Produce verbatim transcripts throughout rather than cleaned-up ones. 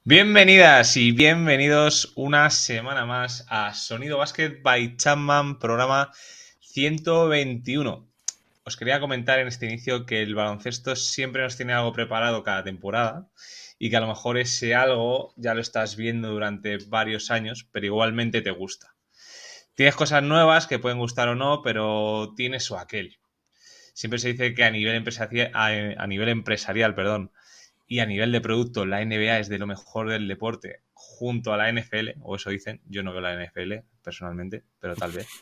Bienvenidas y bienvenidos una semana más a Sonido Basket by Chapman, programa ciento veintiuno. Os quería comentar en este inicio que el baloncesto siempre nos tiene algo preparado cada temporada y que a lo mejor ese algo ya lo estás viendo durante varios años, pero igualmente te gusta. Tienes cosas nuevas que pueden gustar o no, pero tienes o aquel. Siempre se dice que a nivel empresarial, a, a nivel empresarial, perdón, y a nivel de producto, la N B A es de lo mejor del deporte junto a la N F L, o eso dicen. Yo no veo la N F L personalmente, pero tal vez.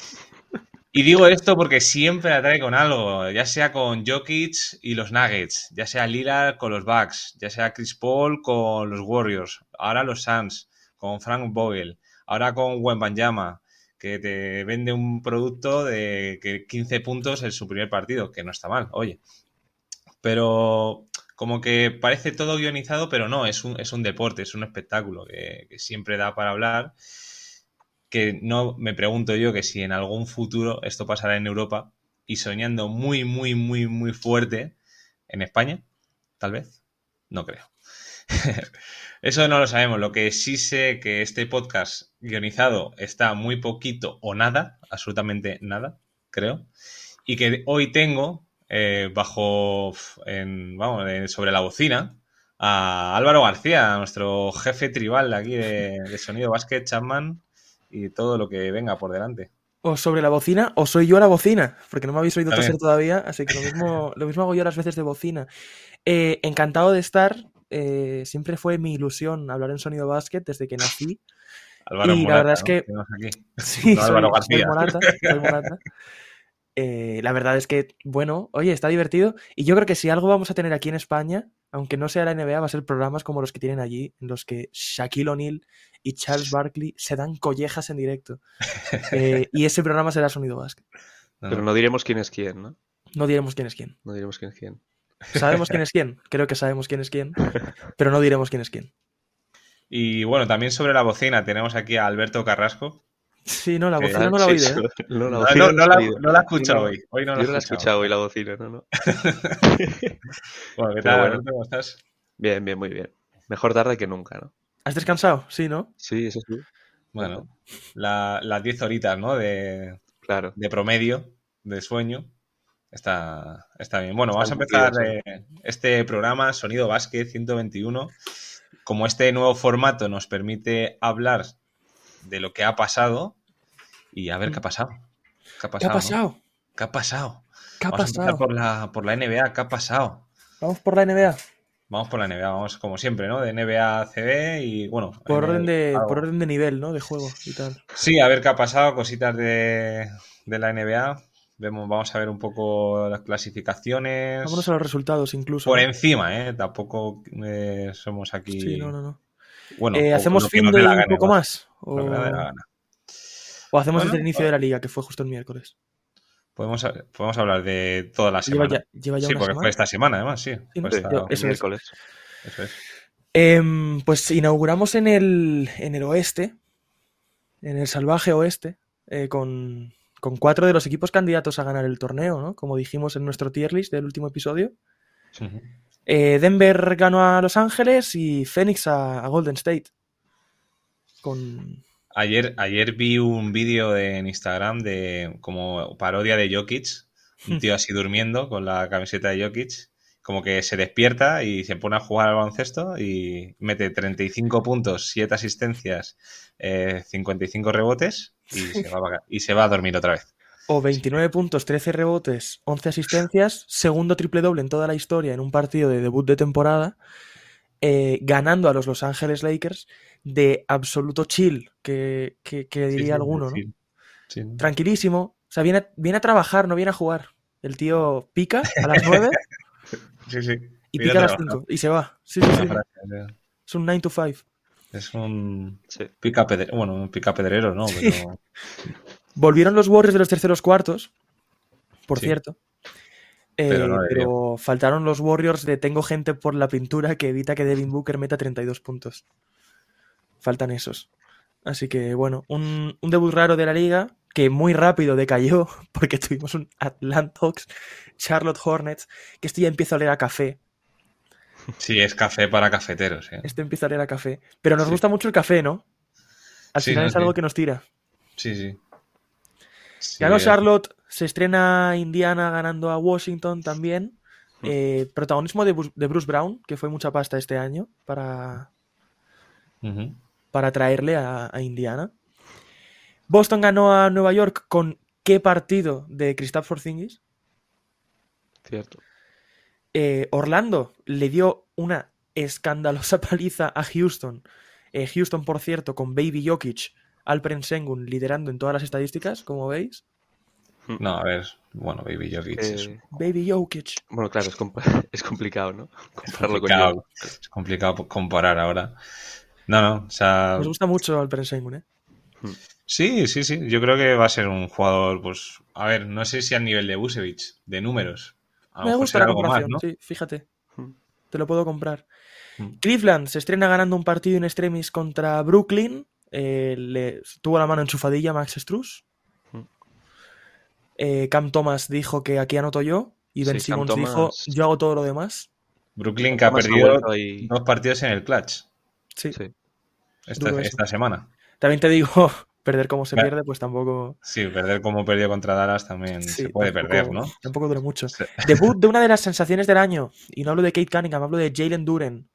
Y digo esto porque siempre atrae con algo, ya sea con Jokic y los Nuggets, ya sea Lillard con los Bucks, ya sea Chris Paul con los Warriors, ahora los Suns con Frank Vogel, ahora con Wembanyama, que te vende un producto de que quince puntos en su primer partido, que no está mal, oye. Pero como que parece todo guionizado, pero no, es un, es un deporte, es un espectáculo que, que siempre da para hablar. Que no me pregunto yo que si en algún futuro esto pasará en Europa y soñando muy, muy, muy, muy fuerte en España, tal vez, no creo. Eso no lo sabemos. Lo que sí sé que este podcast guionizado está muy poquito o nada, absolutamente nada, creo. Y que hoy tengo eh, bajo, en, vamos, eh, sobre la bocina a Álvaro García, nuestro jefe tribal de aquí de, de Sonido Basket, Chapman y todo lo que venga por delante. O sobre la bocina, o soy yo la bocina, porque no me habéis oído toser todavía, así que lo mismo, lo mismo hago yo las veces de bocina. Eh, encantado de estar, eh, siempre fue mi ilusión hablar en Sonido Basket desde que nací. Álvaro y Morata, la verdad es ¿no? que Aquí. sí, No, soy, Álvaro soy García. Morata, soy Morata. Eh, la verdad es que, bueno, oye, está divertido. Y yo creo que si algo vamos a tener aquí en España, aunque no sea la N B A, va a ser programas como los que tienen allí, en los que Shaquille O'Neal y Charles Barkley se dan collejas en directo. Eh, y ese programa será Sonido Basket. No, Pero no diremos quién es quién, ¿no? No diremos quién es quién. No diremos quién es quién. Sabemos quién es quién. Creo que sabemos quién es quién. Pero no diremos quién es quién. Y bueno, también sobre la bocina tenemos aquí a Alberto Carrasco. Sí, no, la que... bocina no la he oído, ¿eh? No, la bocina no, no, no, la, no la he escuchado no, hoy. Hoy no yo la he no la he escuchado hoy, la bocina, no, no. Bueno, ¿qué tal, bueno. Alberto? ¿Cómo estás? Bien, bien, muy bien. Mejor tarde que nunca, ¿no? ¿Has descansado? Sí, ¿no? Sí, eso sí. Bueno, la, las diez horitas, ¿no? De, claro. de promedio de sueño. Está, está bien. Bueno, vamos a empezar eh, este programa, Sonido Basket ciento veintiuno. Como este nuevo formato nos permite hablar de lo que ha pasado y a ver qué ha pasado. ¿Qué ha pasado? ¿Qué ha pasado? ¿No? ¿Qué ha pasado? ¿Qué ha vamos pasado? a empezar por la, por la N B A. ¿Qué ha pasado? Vamos por la N B A. Vamos por la N B A, vamos como siempre, ¿no? De N B A a C B y bueno. Por orden, de, por orden de nivel, ¿no? De juego y tal. Sí, a ver qué ha pasado, cositas de, de la N B A. Vemos, vamos a ver un poco las clasificaciones. Vámonos a los resultados incluso. Por ¿no? encima, ¿eh? Tampoco eh, somos aquí. Sí, no, no, no. Bueno, eh, ¿hacemos fin de un poco más? O... o hacemos bueno, desde el inicio bueno. de la liga, que fue justo el miércoles. Podemos, podemos hablar de toda la semana. Lleva ya, lleva ya sí, una porque semana. fue esta semana, además, sí. sí fue ¿no? esta... Yo, eso miércoles. Es. Eso es. Eh, pues inauguramos en el, en el oeste, en el salvaje oeste, eh, con, con cuatro de los equipos candidatos a ganar el torneo, ¿no? Como dijimos en nuestro tier list del último episodio. Uh-huh. Eh, Denver ganó a Los Ángeles y Phoenix a, a Golden State. Con... Ayer, ayer vi un vídeo en Instagram de como parodia de Jokic, un tío así durmiendo con la camiseta de Jokic, como que se despierta y se pone a jugar al baloncesto y mete treinta y cinco puntos, siete asistencias, eh, cincuenta y cinco rebotes y se, va a, y se va a dormir otra vez. O veintinueve puntos, trece rebotes, once asistencias, segundo triple doble en toda la historia en un partido de debut de temporada, eh, ganando a los Los Ángeles Lakers de absoluto chill, que, que, que diría sí, sí, alguno, ¿no? Sí. Tranquilísimo, o sea, viene a, viene a trabajar, no viene a jugar. El tío pica a las nueve sí, sí. y pica a las cinco y se va. Sí, sí, sí. Es un nine to five. Es un sí. pica pedrero, bueno, un pica pedrero, ¿no? Pero... Sí. Volvieron los Warriors de los terceros cuartos, por sí. cierto. Eh, pero, no pero faltaron los Warriors de tengo gente por la pintura que evita que Devin Booker meta treinta y dos puntos. Faltan esos. Así que, bueno, un, un debut raro de la liga que muy rápido decayó porque tuvimos un Atlanta Hawks, Charlotte Hornets, que esto ya empieza a oler a café. Sí, es café para cafeteros. ¿eh? Esto empieza a leer a café. Pero nos Sí. gusta mucho el café, ¿no? Al Sí, final no, es algo sí. que nos tira. Sí, sí. Sí, Ganó es- Charlotte, se estrena Indiana ganando a Washington también. Mm. Eh, protagonismo de, Bus- de Bruce Brown, que fue mucha pasta este año para, Ujú. para traerle a, a Indiana. Boston ganó a Nueva York con qué partido de Kristaps Porzingis. Cierto. Eh, Orlando le dio una escandalosa paliza a Houston. Eh, Houston, por cierto, con Baby Jokic, Alperen Sengun liderando en todas las estadísticas, como veis. No, a ver, bueno, Baby Jokic es Eh, Baby Jokic. bueno, claro, es, comp- es complicado, ¿no? Compararlo con complicado, Jokic. es complicado comparar ahora. No, no, o sea, Nos gusta mucho Alperen Sengun, ¿eh? sí, sí, sí, yo creo que va a ser un jugador, pues, a ver, no sé si al nivel de Vucevic, de números. A lo Me mejor gusta será la algo más, comparación, ¿no? sí, fíjate. Mm. Te lo puedo comprar. Mm. Cleveland se estrena ganando un partido in extremis contra Brooklyn. Eh, le tuvo la mano enchufadilla Max Strus. Mm. Eh, Cam Thomas dijo que aquí anoto yo. Y Ben Sí, Cam Simmons dijo, Thomas- yo hago todo lo demás. Brooklyn que ha Thomas ha perdido vuelto ahí. dos partidos en el clutch Sí, Sí. esta, Duro eso. esta semana. También te digo, perder como se Claro. pierde, pues tampoco... Sí, perder como perdió contra Dallas también Sí, se puede tampoco- perder, ¿no? Tampoco dura mucho. Sí. Debut de una de las sensaciones del año. Y no hablo de Kate Cunningham, hablo de Jalen Duren.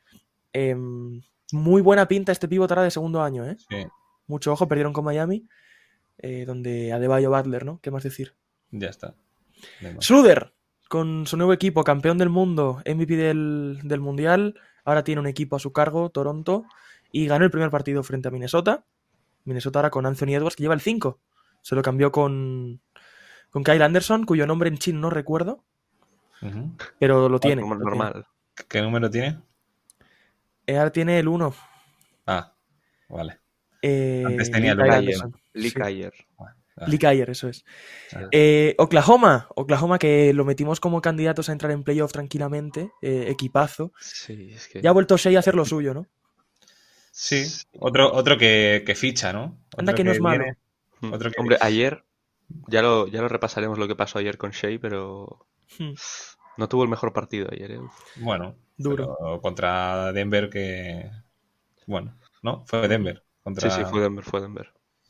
Em, muy buena pinta este pívot ahora de segundo año, ¿eh? Sí, Mucho ojo, perdieron con Miami. eh, donde Adebayo Butler, ¿no? ¿Qué más decir? ya está. No hay más. Schroeder, con su nuevo equipo, campeón del mundo, M V P del, del Mundial. Ahora tiene un equipo a su cargo, Toronto. Y ganó el primer partido frente a Minnesota. Minnesota ahora con Anthony Edwards, que lleva el cinco. Se lo cambió con, con Kyle Anderson, cuyo nombre en chino no recuerdo. Ujú. Pero lo tiene. Como lo tiene. normal. ¿Qué número tiene? Eh, Ahora tiene el uno. Ah, vale. Eh, Antes tenía Kyle el uno. Anderson. Lee Sí. Kyer. Vale. Lee Kyer, eso es. Ah. Eh, Oklahoma, Oklahoma que lo metimos como candidatos a entrar en playoff tranquilamente, eh, equipazo. Sí, es que. Ya ha vuelto Shea a hacer lo suyo, ¿no? Sí, otro, otro que, que ficha, ¿no? Anda Otro que no es malo. viene- Mm. otro que- Hombre, ayer. Ya lo, ya lo repasaremos lo que pasó ayer con Shea, pero. Hmm, No tuvo el mejor partido ayer, ¿eh? Uf. Bueno, Duro. pero contra Denver que... Bueno, ¿no? Fue Denver. Contra... Sí, sí, fue Denver, fue Denver.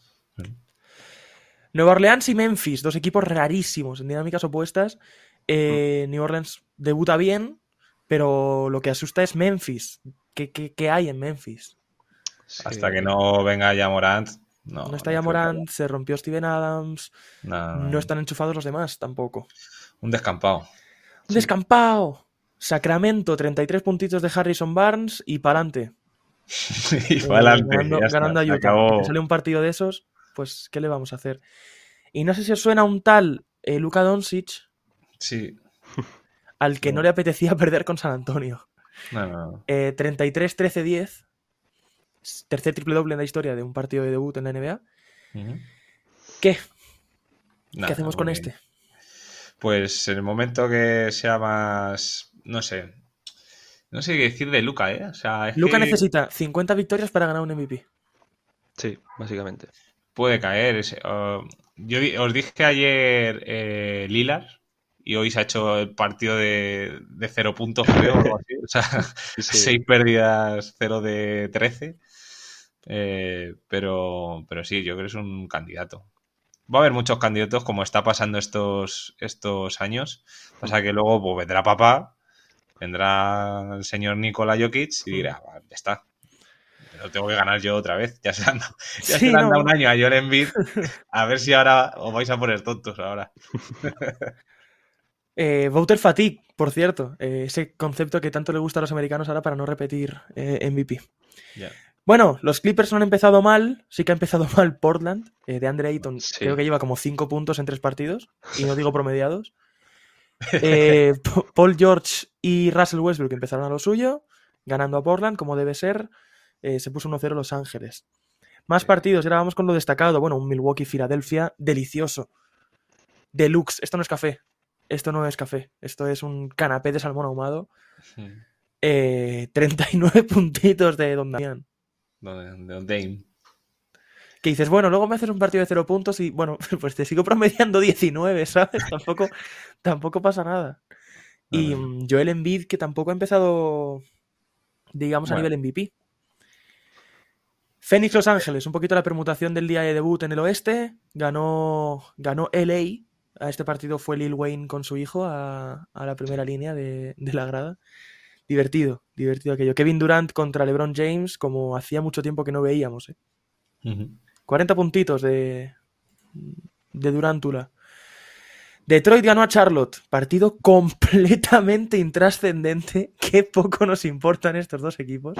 Nueva Orleans y Memphis, dos equipos rarísimos, en dinámicas opuestas. Eh, New Orleans debuta bien, pero lo que asusta es Memphis. ¿Qué, qué, qué hay en Memphis? Hasta Sí. que no venga ya Morant. No, No está ya creo que Morant, se rompió Steven Adams, haya- no, no están enchufados los demás tampoco. Un descampado. Un descampado. Sacramento, treinta y tres puntitos de Harrison Barnes y pa'lante. y Eh, para adelante. ganando, ya está, ganando a se Utah. acabó. Que sale un partido de esos, pues ¿qué le vamos a hacer? Y no sé si os suena un tal eh, Luka Doncic Sí. al que no. No. le apetecía perder con San Antonio. No, no, no. Eh, treinta y tres trece diez. Tercer triple doble en la historia de un partido de debut en la N B A. Ujú. ¿Qué? Nada, ¿Qué hacemos con muy- este? Pues en el momento que sea más... No sé. No sé qué decir de Luca, ¿eh? O sea, es Luka que necesita cincuenta victorias para ganar un M V P. Sí, básicamente. puede caer. ese- uh, yo di- os dije ayer eh, Lillard y hoy se ha hecho el partido de, de cero puntos, creo. O algo así. O sea, Sí, sí. seis pérdidas, cero de trece. Eh, pero, pero sí, yo creo que es un candidato. Va a haber muchos candidatos como está pasando estos, estos años. Pasa que luego pues, vendrá papá, vendrá el señor Nikola Jokic y dirá, "Va, ya está. Lo tengo que ganar yo otra vez. Ya se le han dado, ya Sí, se le han no. dado un año a Joel Embiid. A ver si ahora os vais a poner tontos ahora. Eh, voter fatigue, por cierto. eh, ese concepto que tanto le gusta a los americanos ahora para no repetir eh, M V P. Ya. Bueno, los Clippers no han empezado mal. Sí que ha empezado mal Portland. Eh, de Andre Ayton Sí. creo que lleva como cinco puntos en tres partidos. Y no digo promediados. Eh, P- Paul George y Russell Westbrook empezaron a lo suyo, ganando a Portland como debe ser. Eh, se puso uno cero Los Ángeles. Más Sí. partidos, ahora vamos con lo destacado. Bueno, un Milwaukee-Filadelfia delicioso. Deluxe. Esto no es café. Esto no es café. Esto es un canapé de salmón ahumado. Eh, treinta y nueve puntitos de Don Damián. De Don Dame. Que dices, bueno, luego me haces un partido de cero puntos y, bueno, pues te sigo promediando diecinueve, ¿sabes? Tampoco, tampoco pasa nada. Y no, no. mm, Joel Embiid, que tampoco ha empezado, digamos, a Bueno. nivel M V P. Phoenix Los Ángeles, un poquito la permutación del día de debut en el oeste. Ganó, ganó L A. A este partido fue Lil Wayne con su hijo a, a la primera línea de, de la grada. Divertido, divertido aquello. Kevin Durant contra LeBron James, como hacía mucho tiempo que no veíamos. ¿eh? Ujú. cuarenta puntitos de, de Durantula. Detroit ganó a Charlotte. Partido completamente intrascendente. Qué poco nos importan estos dos equipos.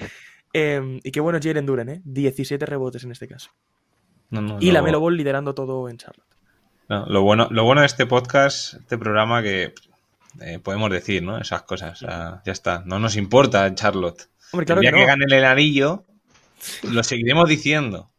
Eh, y qué bueno Jalen Duren, ¿eh? diecisiete rebotes en este caso. No, no, Y lo- la Melo Ball liderando todo en Charlotte. no, lo bueno, lo bueno de este podcast, este programa, que eh, podemos decir, ¿no? Esas cosas. O sea, ya está. No nos importa Charlotte. Hombre, claro el día que que, no. gane el anillo, lo seguiremos diciendo.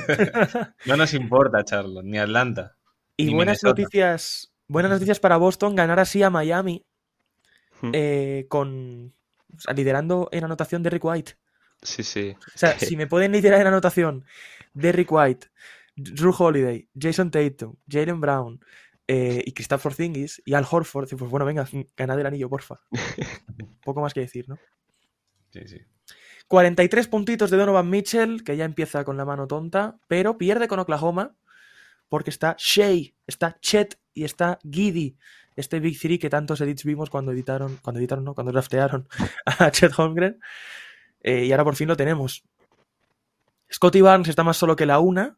No nos importa Charlotte, ni Atlanta. Y ni buenas Minnesota. noticias, buenas noticias para Boston, ganar así a Miami Hmm. eh, con o sea, liderando en anotación Derrick White. Sí, sí. O sea, si me pueden liderar en anotación Derrick White, Drew Holiday, Jason Tatum, Jaylen Brown eh, y Kristaps Porzingis y Al Horford, pues bueno, venga, ganad el anillo, porfa. Poco más que decir, ¿no? Sí, sí. cuarenta y tres puntitos de Donovan Mitchell, que ya empieza con la mano tonta, pero pierde con Oklahoma porque está Shea, está Chet y está Giddey. Este Big Three que tantos edits vimos cuando editaron, cuando editaron, no, cuando draftearon a Chet Holmgren. Eh, y ahora por fin lo tenemos. Scotty Barnes está más solo que la una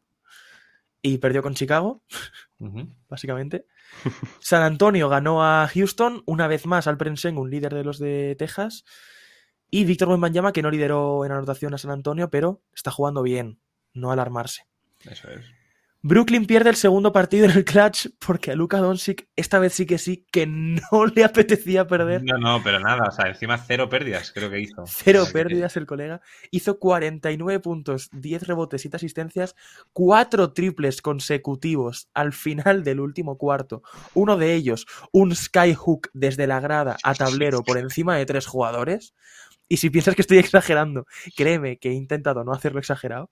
y perdió con Chicago, Ujú. básicamente. San Antonio ganó a Houston, una vez más Alperen Sengun, líder de los de Texas. Y Víctor Wembanyama, que no lideró en anotación a San Antonio, pero está jugando bien, no alarmarse. Eso es. Brooklyn pierde el segundo partido en el clutch porque a Luka Doncic esta vez sí que sí, que no le apetecía perder. No, no, pero nada. O sea, encima cero pérdidas, creo que hizo. Cero O sea, que- pérdidas el colega. Hizo cuarenta y nueve puntos, diez rebotes, siete asistencias, cuatro triples consecutivos al final del último cuarto. Uno de ellos, un skyhook desde la grada a tablero por encima de tres jugadores. Y si piensas que estoy exagerando, créeme que he intentado no hacerlo exagerado.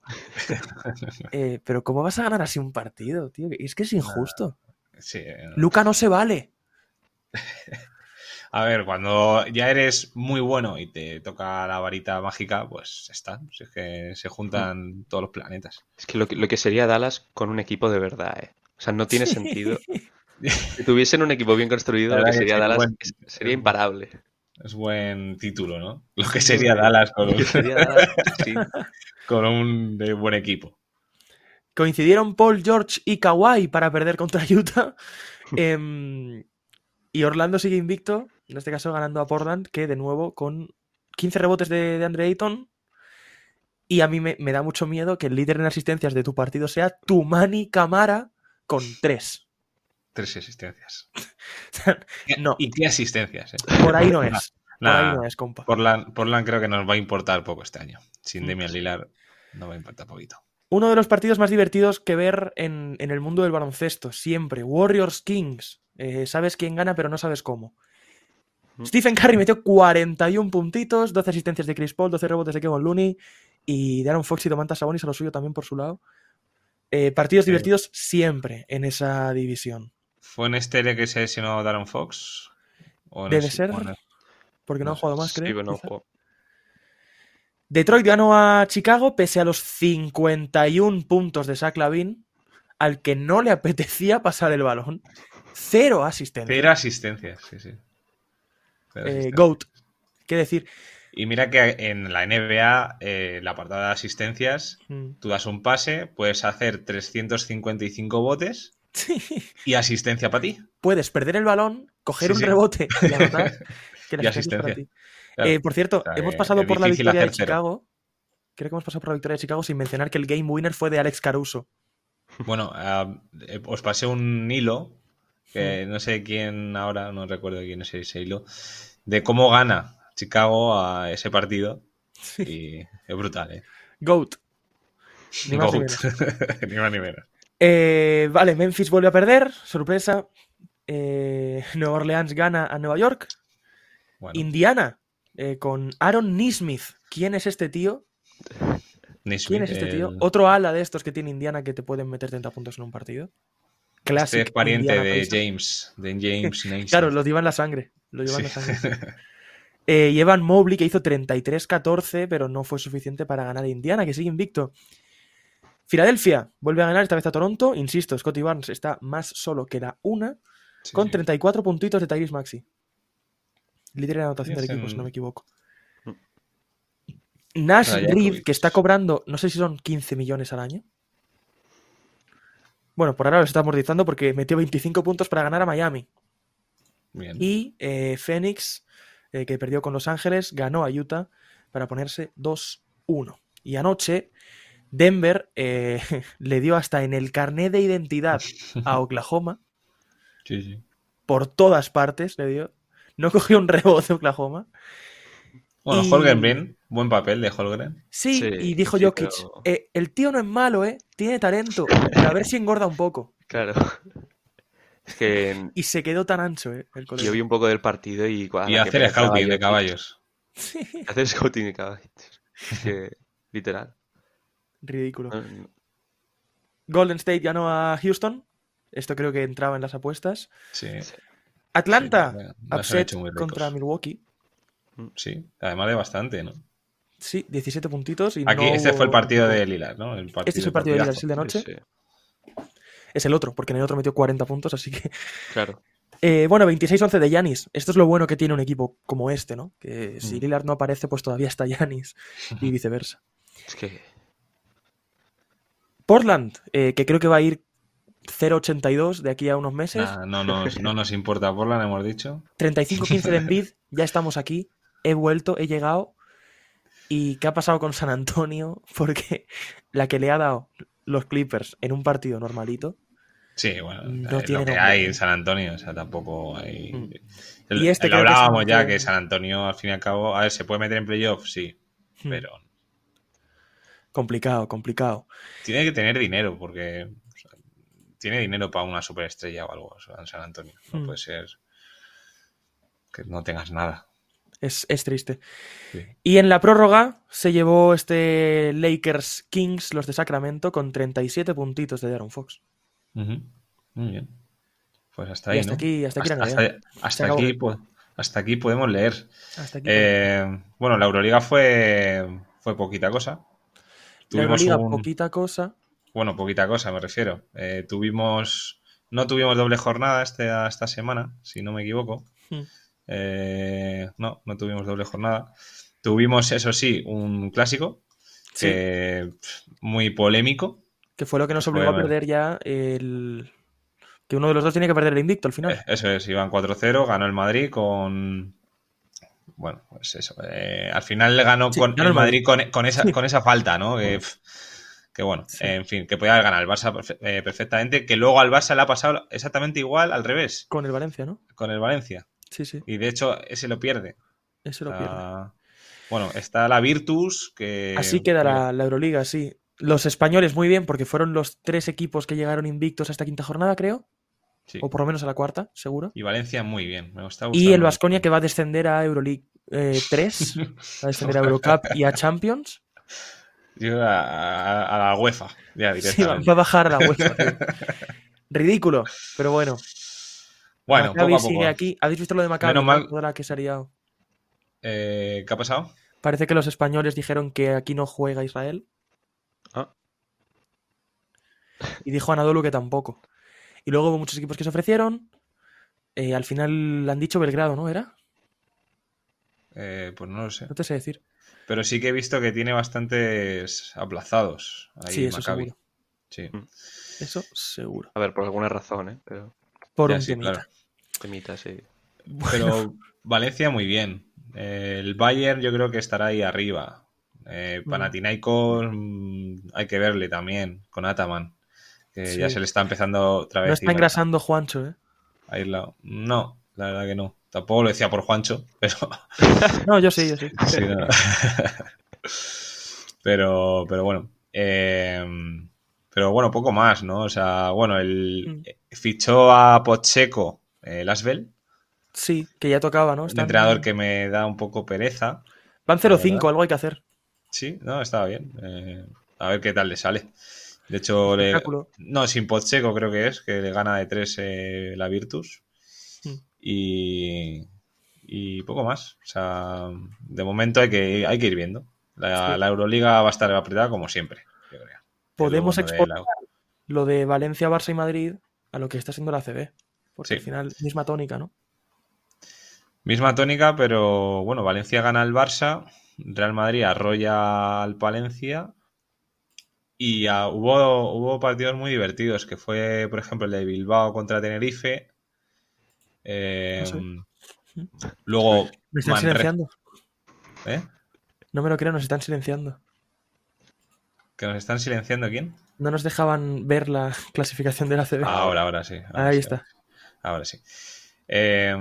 Eh, pero ¿cómo vas a ganar así un partido, tío? Es que es injusto. Sí, eh, Luka no se vale. A ver, cuando ya eres muy bueno y te toca la varita mágica, pues está. Si es que se juntan todos los planetas. Es que lo, que lo que sería Dallas con un equipo de verdad, ¿eh? O sea, no tiene Sí. sentido. Si tuviesen un equipo bien construido, La lo que verdad que sería sí, Dallas buen- es- sería imparable. Es buen título, ¿no? Lo que Sin sería duda. Dallas con Lo un, que sería Dallas, sí. con un de buen equipo. Coincidieron Paul George y Kawhi para perder contra Utah. Em, y Orlando sigue invicto, en este caso ganando a Portland, que de nuevo con quince rebotes de, de Andre Ayton. Y a mí me, me da mucho miedo que el líder en asistencias de tu partido sea Tumani Camara con tres. Tres asistencias. No, ¿Y qué asistencias? eh? por ahí no es. Por Nah, ahí no es, compa. Portland, Portland creo que nos va a importar poco este año. Sin Mm. Damian Lillard nos va a importar poquito. Uno de los partidos más divertidos que ver en, en el mundo del baloncesto, siempre. Warriors Kings. Eh, sabes quién gana, pero no sabes cómo. Mm. Stephen Curry metió cuarenta y un puntitos, doce asistencias de Chris Paul, doce rebotes de Kevin Looney y Darren Fox y Domantas Sabonis a lo suyo también por su lado. Eh, partidos Eh. divertidos siempre en esa división. ¿Fue en este que se lesionó Darren Fox? ¿O en Debe el- ser, o en el- porque no, no han sé, jugado más, Sí, creo. pero no quizá. jugó. Detroit ganó a Chicago pese a los cincuenta y un puntos de Zach LaVine, al que no le apetecía pasar el balón. Cero asistencias. Cero asistencias, sí, sí. Cero Eh, asistencias. GOAT. ¿Qué decir? Y mira que en la N B A, eh, la apartado de asistencias, Mm. tú das un pase, puedes hacer trescientos cincuenta y cinco botes Sí. y asistencia para ti. Puedes perder el balón, coger Sí, un sí. rebote y anotar. Que la Y asistencia es para asistencia. ti. Claro. Eh, por cierto, O sea, hemos que pasado es por la difícil victoria de hacer cero. Chicago. Creo que hemos pasado por la victoria de Chicago sin mencionar que el game winner fue de Alex Caruso. Bueno, ah, eh, os pasé un hilo, Hmm. que no sé quién ahora, no recuerdo quién es ese hilo, de cómo gana Chicago a ese partido. Y es brutal, ¿eh? GOAT. Ni más ni Goat. menos. Ni más ni menos. Eh, vale, Memphis vuelve a perder. Sorpresa. Eh, Nueva Orleans gana a Nueva York. Bueno, Indiana eh, con Aaron Nesmith. ¿Quién es este tío? Nesmith, ¿Quién es este tío? el- Otro ala de estos que tiene Indiana que te pueden meter treinta puntos en un partido. Classic Este es pariente Indiana de Pacers. James, de James Naismith. Claro, lo llevan la sangre. Lo llevan Sí. la sangre. Eh, y Evan Mobley, que hizo treinta y tres catorce, pero no fue suficiente para ganar a Indiana, que sigue invicto. Filadelfia vuelve a ganar esta vez a Toronto. Insisto, Scottie Barnes está más solo que la una, Sí, con sí. treinta y cuatro puntitos de Tyrese Maxey. Líder de anotación del Es en- equipo, si no me equivoco. Mm. Nash Rajakovic. Reed, que está cobrando, no sé si son quince millones al año. Bueno, por ahora lo está amortizando porque metió veinticinco puntos para ganar a Miami. Bien. Y eh, Phoenix, eh, que perdió con Los Ángeles, ganó a Utah para ponerse dos uno. Y anoche Denver eh, le dio hasta en el carnet de identidad a Oklahoma. Sí, sí. Por todas partes le dio. No cogió un rebote Oklahoma. Bueno, Y- Holmgren bien, buen papel de Holmgren. Sí, Sí, y dijo sí, Jokic, pero- eh, el tío no es malo, ¿eh? Tiene talento, pero a ver si engorda un poco. Claro. Es que Y se quedó tan ancho, ¿eh? El colega. yo vi un poco del partido y... a Y la que hacer penetraba scouting de Jokic- caballos. Hacer scouting de caballos. Es que, literal. Ridículo. No, no. Golden State ganó a Houston. Esto creo que entraba en las apuestas. Sí. Atlanta, Sí, los han upset hecho muy ricos. contra Milwaukee. Sí, además de bastante, ¿no? Sí, diecisiete puntitos. Y Aquí no este fue el hubo- partido de Lillard, ¿no? El partido, Este es el partido de Lillard, partidazo. es el de anoche. Sí, sí. Es el otro, porque en el otro metió cuarenta puntos, así que... Claro. Eh, bueno, veintiséis once de Giannis. Esto es lo bueno que tiene un equipo como este, ¿no? Que si Mm. Lillard no aparece, pues todavía está Giannis y viceversa. Es que... Portland, eh, que creo que va a ir cero ochenta y dos de aquí a unos meses. Nah, no, nos, no nos importa Portland, hemos dicho. treinta y cinco quince de Embiid, ya estamos aquí. He vuelto, he llegado. ¿Y qué ha pasado con San Antonio? Porque la que le ha dado los Clippers en un partido normalito. Sí, bueno, No es tiene lo que nombre. hay en San Antonio, o sea, tampoco hay... Mm. El- Y este lo creo que es hablábamos un ya, que- que San Antonio, al fin y al cabo, a ver, ¿se puede meter en playoff? Sí, Hmm. pero Complicado, complicado. tiene que tener dinero, porque o sea, tiene dinero para una superestrella o algo, o sea, en San Antonio. No Hmm. puede ser que no tengas nada. Es, es triste. Sí. Y en la prórroga se llevó este Lakers Kings, los de Sacramento, con treinta y siete puntitos de De'Aaron Fox. Ujú. Muy bien. Pues hasta Y ahí, hasta ¿no? aquí- hasta aquí la hasta, N B A. hasta- hasta Se acabó. aquí, po- hasta aquí podemos leer. Hasta aquí. Eh, bueno, la Euroliga fue, fue poquita cosa. la Tuvimos Euroliga, un- poquita cosa. Bueno, poquita cosa, me refiero. Eh, tuvimos. No tuvimos doble jornada este, esta semana, si no me equivoco. Hmm. Eh, no, no tuvimos doble jornada. Tuvimos, eso sí, un clásico. Sí. Que, pf, muy polémico. Que fue lo que nos Fue obligó a mal. perder ya el... Que uno de los dos tiene que perder el invicto al final. Eh, eso es, iban cuatro cero, ganó el Madrid con. Bueno, pues eso. eh, al final le ganó Sí, con ganó el el Madrid. Madrid con, con esa, Sí. con esa falta, ¿no? Que, pf, que bueno, Sí. en fin, que podía haber ganado el Barça perfe- eh, perfectamente, que luego al Barça le ha pasado exactamente igual al revés, Con el Valencia, ¿no? con el Valencia. Sí, sí. Y de hecho, ese lo pierde. Eso lo O sea, pierde. bueno, está la Virtus, que. Así queda la, la Euroliga, sí. Los españoles muy bien, porque fueron los tres equipos que llegaron invictos a esta quinta jornada, creo. Sí. O por lo menos a la cuarta, seguro. Y Valencia muy bien, me está Y gustando. el Baskonia que va a descender a Euroleague eh, tres, va a descender a Eurocup y a Champions. Yo a, a- a la UEFA, ya Sí, va, directamente. va a bajar a la UEFA, tío. Ridículo, pero bueno. Bueno, Maccabi poco a poco. sigue aquí. ¿Habéis visto lo de Maccabi? Menos no? mal- Toda la que se ha liado. Eh, ¿Qué ha pasado? Parece que los españoles dijeron que aquí no juega Israel. Ah. Y dijo Anadolu que tampoco. Y luego hubo muchos equipos que se ofrecieron. Eh, al final han dicho Belgrado, ¿no? ¿Era? Eh, pues no lo sé. No te sé decir. Pero sí que he visto que tiene bastantes aplazados. Ahí Sí, eso Maccabi. seguro. Sí. Eso seguro. A ver, por alguna razón, ¿eh? Pero... Por Ya, un sí, temita. claro. Temita, sí. Bueno, Pero Valencia muy bien. Eh, el Bayern yo creo que estará ahí arriba. Eh, Mm. Panathinaikos mm, hay que verle también con Ataman. Que Sí. ya se le está empezando otra vez no a está ir a- engrasando Juancho, ¿eh? a ir la- No, la verdad que no. Tampoco lo decía por Juancho, pero... No, yo sí, yo sí. Sí, no. pero, pero bueno. eh, pero bueno, poco más, ¿no? O sea, bueno, el Mm. fichó a Pocheco, el Asbel, Sí, que ya tocaba, ¿no? un Están- entrenador que me da un poco pereza. Van cero la cinco, verdad. algo hay que hacer. Sí, no, estaba bien. Eh, a ver qué tal le sale. De hecho, le... Espectáculo. no, sin Pocheco creo que es, que le gana de tres eh, la Virtus. Mm. Y, y poco más. O sea, de momento hay que, hay que ir viendo. La, Sí. la Euroliga va a estar apretada como siempre, yo creo. Es lo Podemos bueno de exportar la- lo de Valencia, Barça y Madrid a lo que está siendo la A C B. Porque Sí. al final, misma tónica, ¿no? Misma tónica, pero bueno, Valencia gana al Barça, Real Madrid arrolla al Palencia y ah, hubo, hubo partidos muy divertidos, que fue, por ejemplo, el de Bilbao contra Tenerife. Eh, No sé. luego Me están Manre- silenciando. ¿Eh? No me lo creo, nos están silenciando. ¿Que nos están silenciando quién? No nos dejaban ver la clasificación de la A C B. Ahora, ahora sí. ahora Ahí sí, está. Ahora sí. Eh,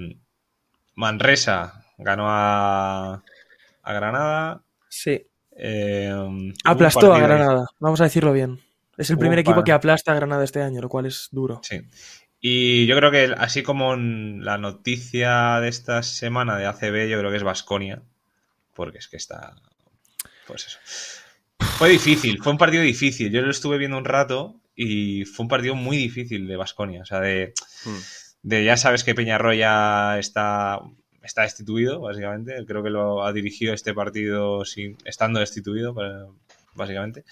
Manresa ganó a, a Granada. Sí. Eh, hubo un Aplastó a partido ahí. Granada, vamos a decirlo bien. Es el Hubo primer un equipo par- que aplasta a Granada este año, lo cual es duro. Sí. Y yo creo que así como en la noticia de esta semana de A C B, yo creo que es Baskonia. Porque es que está... Pues eso. Fue difícil, fue un partido difícil. Yo lo estuve viendo un rato y fue un partido muy difícil de Baskonia. O sea, de, Hmm. de ya sabes que Peñarroya está, está destituido, básicamente. Creo que lo ha dirigido este partido sin, estando destituido, básicamente.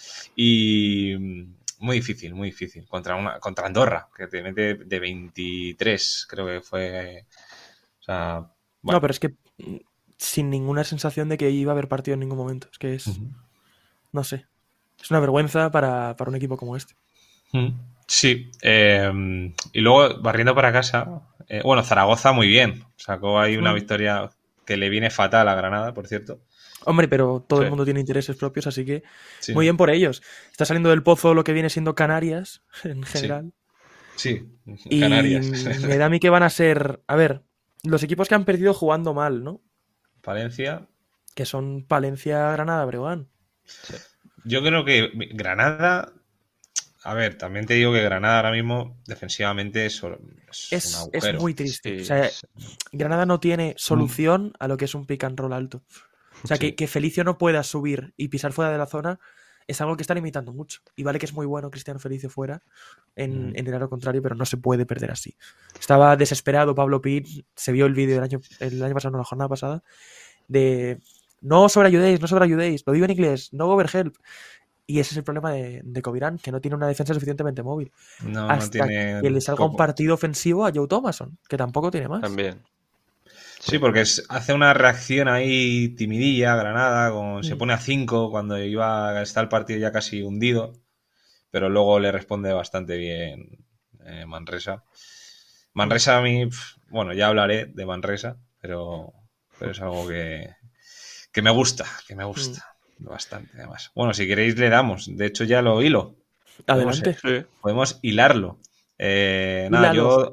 Y muy difícil, muy difícil. Contra, una, contra Andorra, que te mete de veintitrés, creo que fue. O sea, bueno. No, pero es que mm, sin ninguna sensación de que iba a haber partido en ningún momento. Es que es, Ujú. no sé, es una vergüenza para, para un equipo como este. Sí, eh, y luego barriendo para casa, eh, bueno, Zaragoza muy bien, sacó ahí una Mm. victoria que le viene fatal a Granada, por cierto. Hombre, pero todo Sí. el mundo tiene intereses propios, así que Sí. muy bien por ellos. Está saliendo del pozo lo que viene siendo Canarias, en general. Sí, Y Canarias. me da a mí que van a ser, a ver, los equipos que han perdido jugando mal, ¿no? Valencia. Que son Palencia, Granada, Breogán. Yo creo que Granada, a ver, también te digo que Granada ahora mismo defensivamente es, es, Es, un es agujero. muy triste. Sí, O sea, es- Granada no tiene solución a lo que es un pick and roll alto. O sea, Sí. que, que Felicio no pueda subir y pisar fuera de la zona es algo que está limitando mucho. Y vale que es muy bueno Cristiano Felicio fuera en, Mm. en el aro contrario, pero no se puede perder así. Estaba desesperado Pablo Pin, se vio el vídeo el año, el año pasado, no, la jornada pasada, de no sobreayudéis, no sobreayudéis, lo digo en inglés, no overhelp. Y ese es el problema de, de Covirán, que no tiene una defensa suficientemente móvil. No, no hasta tiene que le salga un poco. partido ofensivo a Joe Thomason, que tampoco tiene más. También. Sí, porque es- hace una reacción ahí timidilla, Granada, con, se Mm. pone a cinco cuando iba está el partido ya casi hundido, pero luego le responde bastante bien eh, Manresa. Manresa a mí, pf, bueno, ya hablaré de Manresa, pero, pero es algo que, que me gusta, que me gusta bastante además. Bueno, si queréis le damos, de hecho ya lo hilo. Podemos, Adelante. Sí. podemos hilarlo. Eh, nada, Hílalo. yo,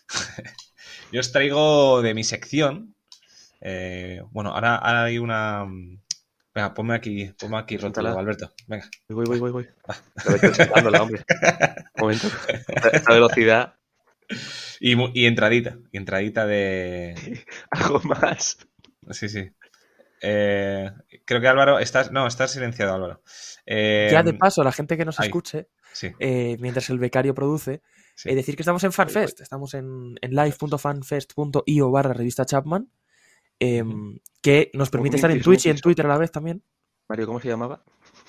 yo os traigo de mi sección. eh, bueno, ahora, ahora hay una. Venga, ponme aquí, ponme aquí rótulo, Siéntala. Alberto. Venga. Voy, voy, voy, voy. Lo estoy sentándola, hombre. Un momento. Esta, esta velocidad. Y, mu- y entradita. Y entradita de. Algo más. Sí, sí. Eh, creo que Álvaro. Estás, no, estás silenciado, Álvaro. Eh, Ya de paso, la gente que nos ahí. escuche, Sí, eh, mientras el becario produce, sí. eh, decir que estamos en FanFest. Estamos en, en live punto fanfest punto io barra revista Chapman, eh, Ujú. que nos permite estar en Mitis, Twitch y en mitis. Twitter a la vez también. Mario, ¿cómo se llamaba?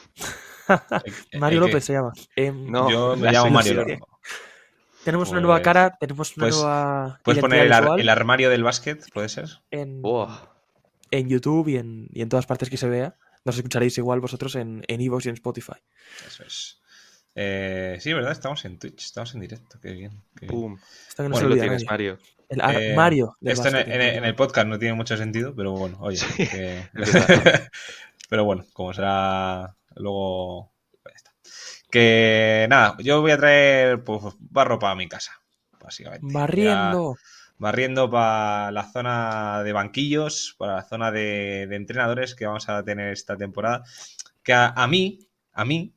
Eh, Mario eh, López ¿qué? se llama. Em, No, Yo me la llamo Mario sección. López. tenemos una Pues- nueva cara, tenemos una pues- nueva ¿Puedes identidad poner el, ar- visual el armario del básquet? ¿Puede ser? en, Buah. en YouTube y en, y en todas partes que se vea. Nos escucharéis igual vosotros en en iVoox y en Spotify. Eso es. Eh, sí, ¿verdad? Estamos en Twitch, estamos en directo. Qué bien. Qué bien. Pum. Esto que no Bueno, se Ahí lo olvida tienes, nadie. Mario. El ar- Eh, Mario del Esto en, básquet, en- en el entiendo. podcast no tiene mucho sentido, pero bueno, oye. Sí, que- es verdad. pero bueno, como será luego. Pues ya está. Que nada, yo voy a traer pues, barro para mi casa, básicamente. Barriendo. Ya barriendo para la zona de banquillos, para la zona de, de entrenadores que vamos a tener esta temporada. Que a, a mí, a mí,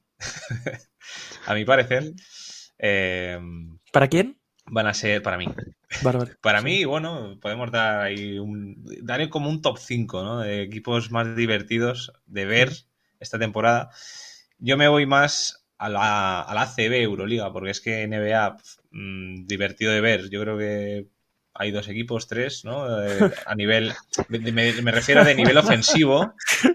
a mi parecer, eh, ¿Para quién? van a ser para mí. Bárbaro. Para Sí. mí, bueno, podemos dar ahí un. Daré como un top cinco, ¿no? De equipos más divertidos de ver esta temporada. Yo me voy más a la, a la A C B Euroliga, porque es que N B A, mmm, divertido de ver. Yo creo que hay dos equipos, tres, ¿no? Eh, a nivel, me, me refiero de nivel ofensivo,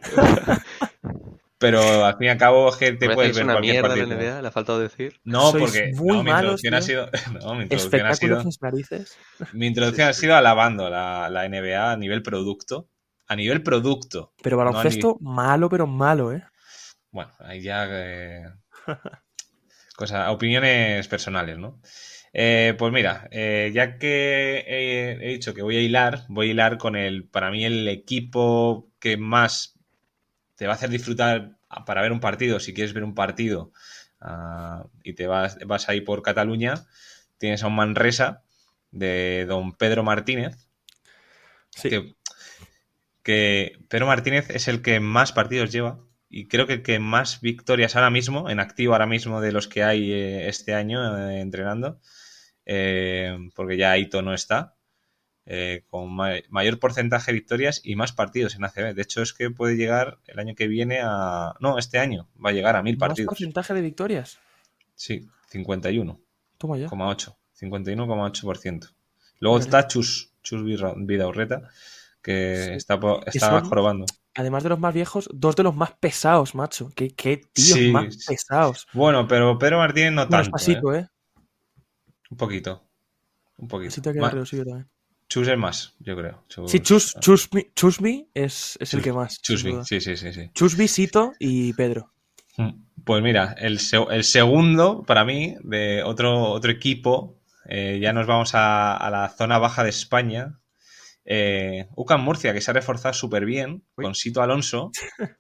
pero al fin y al cabo que te puedes ver una cualquier mierda partido. La N B A, le ha faltado decir. No, Sois porque muy no, mi malos, introducción ha tío. sido, no, mi introducción ha Espectáculos sido, en narices. mi introducción Sí, ha sí. sido alabando la, la N B A a nivel producto, a nivel producto. Pero no a baloncesto, ni- malo, pero malo, ¿eh? Bueno, ahí ya eh, cosa, opiniones personales, ¿no? Eh, pues mira, eh, ya que he, he dicho que voy a hilar, voy a hilar con el, para mí el equipo que más te va a hacer disfrutar para ver un partido, si quieres ver un partido uh, y te vas, vas ahí por Cataluña, tienes a un Manresa de don Pedro Martínez, Sí. que, que Pedro Martínez es el que más partidos lleva y creo que el que más victorias ahora mismo, en activo ahora mismo de los que hay eh, este año eh, entrenando, eh, porque ya Aito no está, eh, con ma mayor porcentaje de victorias y más partidos en A C B. De hecho, es que puede llegar el año que viene a... No, este año va a llegar a mil ¿Más partidos. porcentaje de victorias? Sí, cincuenta y uno Toma ya. coma ocho. cincuenta y uno coma ocho por ciento. Luego Vale. está Chus, Chus Vidaurreta, que Sí. está, Que está son, jorobando. además de los más viejos, dos de los más pesados, macho. Qué, qué tíos Sí, más sí. pesados. Bueno, pero Pedro Martínez no Bueno, tanto, Espasito, ¿eh? ¿eh? Un poquito. Un poquito. Espasito que Más, barrio suyo también. Chus es más, yo creo. Chus, Sí, Chus, Chusmi, Chusmi es, es Chus, el que más. Chusby, sí, sí, sí, sí. Chusby, Sito y Pedro. Pues mira, el, el segundo, para mí, de otro, otro equipo, eh, ya nos vamos a, a la zona baja de España. Eh, U C A M Murcia, que se ha reforzado súper bien, Uy. con Sito Alonso.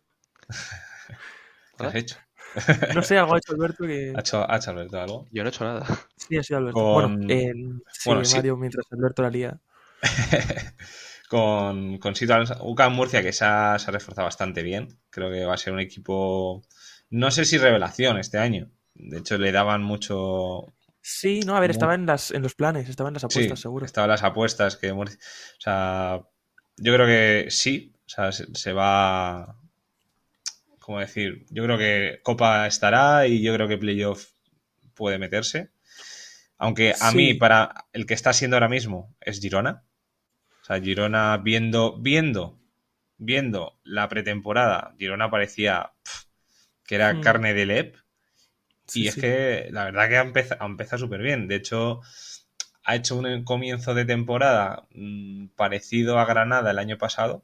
¿Qué has hecho? No sé, algo ha hecho Alberto que... ¿Ha hecho, ha hecho Alberto algo? Yo no he hecho nada. Sí, ha sido Alberto. Con... Bueno, eh, sí, bueno, sí. Mario, mientras Alberto la lía. con, con Sito Alonso. U C A M Murcia, que se ha, se ha reforzado bastante bien. Creo que va a ser un equipo... No sé si revelación este año. De hecho, le daban mucho... Sí, no, a ver, Muy... estaba en, las, en los planes, estaba en las apuestas, sí, seguro. Estaban las apuestas que... O sea, yo creo que sí. O sea, se, se va... ¿Cómo decir? Yo creo que Copa estará y yo creo que Playoff puede meterse. Aunque a Sí. mí, para el que está siendo ahora mismo, es Girona. O sea, Girona viendo, viendo, viendo la pretemporada, Girona parecía pff, que era Hmm. carne de lep. Sí, y es sí. que la verdad que ha empezado, ha empezado súper bien. De hecho, ha hecho un comienzo de temporada mmm, parecido a Granada el año pasado,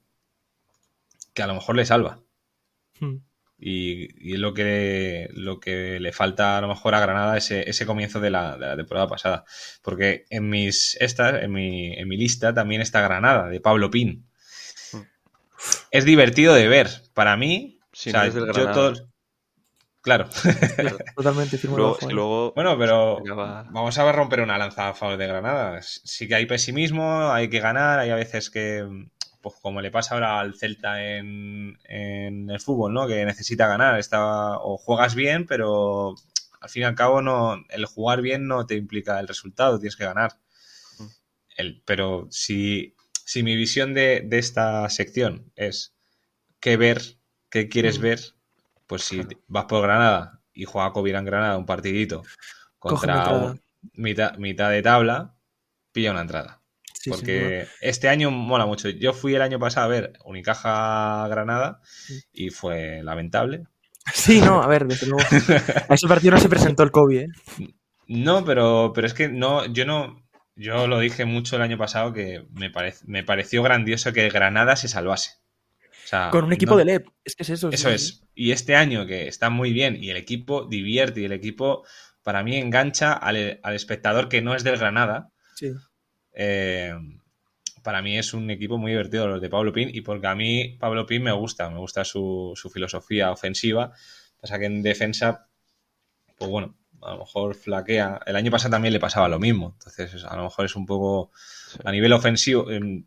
que a lo mejor le salva. Hmm. Y, y es lo que, lo que le falta a lo mejor a Granada ese, ese comienzo de la, de la temporada pasada. Porque en mis estas, en mi, en mi lista también está Granada, de Pablo Pin. Mm. Es divertido de ver. Para mí, Si o sea, no eres del yo Granada. todo... Claro. Sí, totalmente firmo Luego, debajo, si ¿eh? luego Bueno, pero acaba- vamos a romper una lanza a favor de Granada. Sí que hay pesimismo, hay que ganar, hay a veces que, pues como le pasa ahora al Celta en, en el fútbol, ¿no? Que necesita ganar, está, o juegas bien, pero al fin y al cabo no, el jugar bien no te implica el resultado, tienes que ganar. Mm. El, pero si, si mi visión de, de esta sección es qué ver, qué quieres Mm. ver, pues si Claro. vas por Granada y juega Covirán Granada un partidito Coge una contra entrada. un- mitad, mitad de tabla, pilla una entrada. Sí, sin duda. Porque este año mola mucho. Yo fui el año pasado a ver Unicaja Granada y fue lamentable. Sí, no, a ver, desde luego. A ese partido no se presentó el COVID, ¿eh? No, pero, pero es que no, yo no. Yo lo dije mucho el año pasado que me, parec- me pareció grandioso que Granada se salvase. O sea, Con un equipo no- de L E P. Es que es eso. Eso sí. es. Y este año que está muy bien y el equipo divierte y el equipo para mí engancha al, al espectador que no es del Granada. Sí. Eh, para mí es un equipo muy divertido los de Pablo Pin y porque a mí Pablo Pin me gusta, me gusta su, su filosofía ofensiva. Pasa que en defensa, pues bueno, a lo mejor flaquea. El año pasado también le pasaba lo mismo. Entonces a lo mejor es un poco Sí. a nivel ofensivo, eh,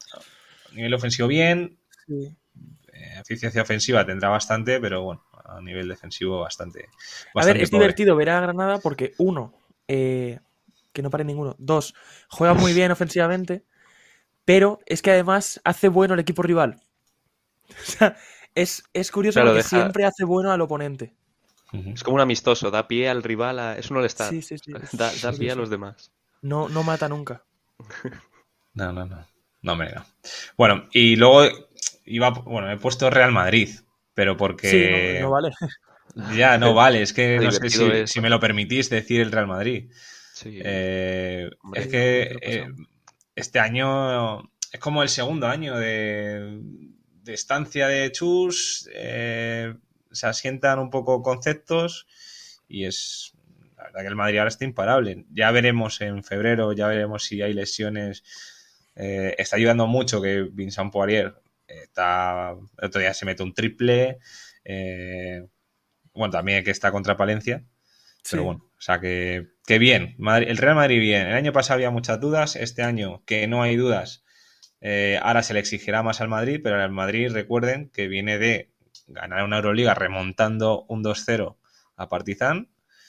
a nivel ofensivo bien. Sí. Eh, eficiencia ofensiva tendrá bastante, pero bueno, a nivel defensivo bastante, A bastante ver, es pobre. divertido ver a Granada porque, uno, eh, que no pare ninguno. Dos, juega muy bien ofensivamente, pero es que además hace bueno el equipo rival. O sea, es, es curioso Claro, porque deja- siempre hace bueno al oponente. Ujú. Es como un amistoso, da pie al rival a... Es un all-star. Sí, sí, sí. Da, da Sí, pie a sí. los demás. No, no mata nunca. No, no, no. No, hombre, no. Bueno, y luego iba, bueno, he puesto Real Madrid, pero Sí, no, porque no vale. ya no vale, es que no sé Divertido si, es, si ¿no? me lo permitís decir el Real Madrid. Sí, Eh, hombre. es Sí, que te lo eh, pasamos. este año es como el segundo año de, de estancia de Chus, eh, se asientan un poco conceptos y es la verdad que el Madrid ahora está imparable. Ya veremos en febrero, ya veremos si hay lesiones. Eh, está ayudando mucho que Vincent Poirier está, el otro día se mete un triple. Eh, bueno, también que está contra Palencia. Pero Sí, bueno, o sea que, que bien. Madrid- el Real Madrid bien. El año pasado había muchas dudas. Este año que no hay dudas, eh, ahora se le exigirá más al Madrid. Pero al Madrid, recuerden que viene de ganar una Euroliga remontando un dos cero a Partizan.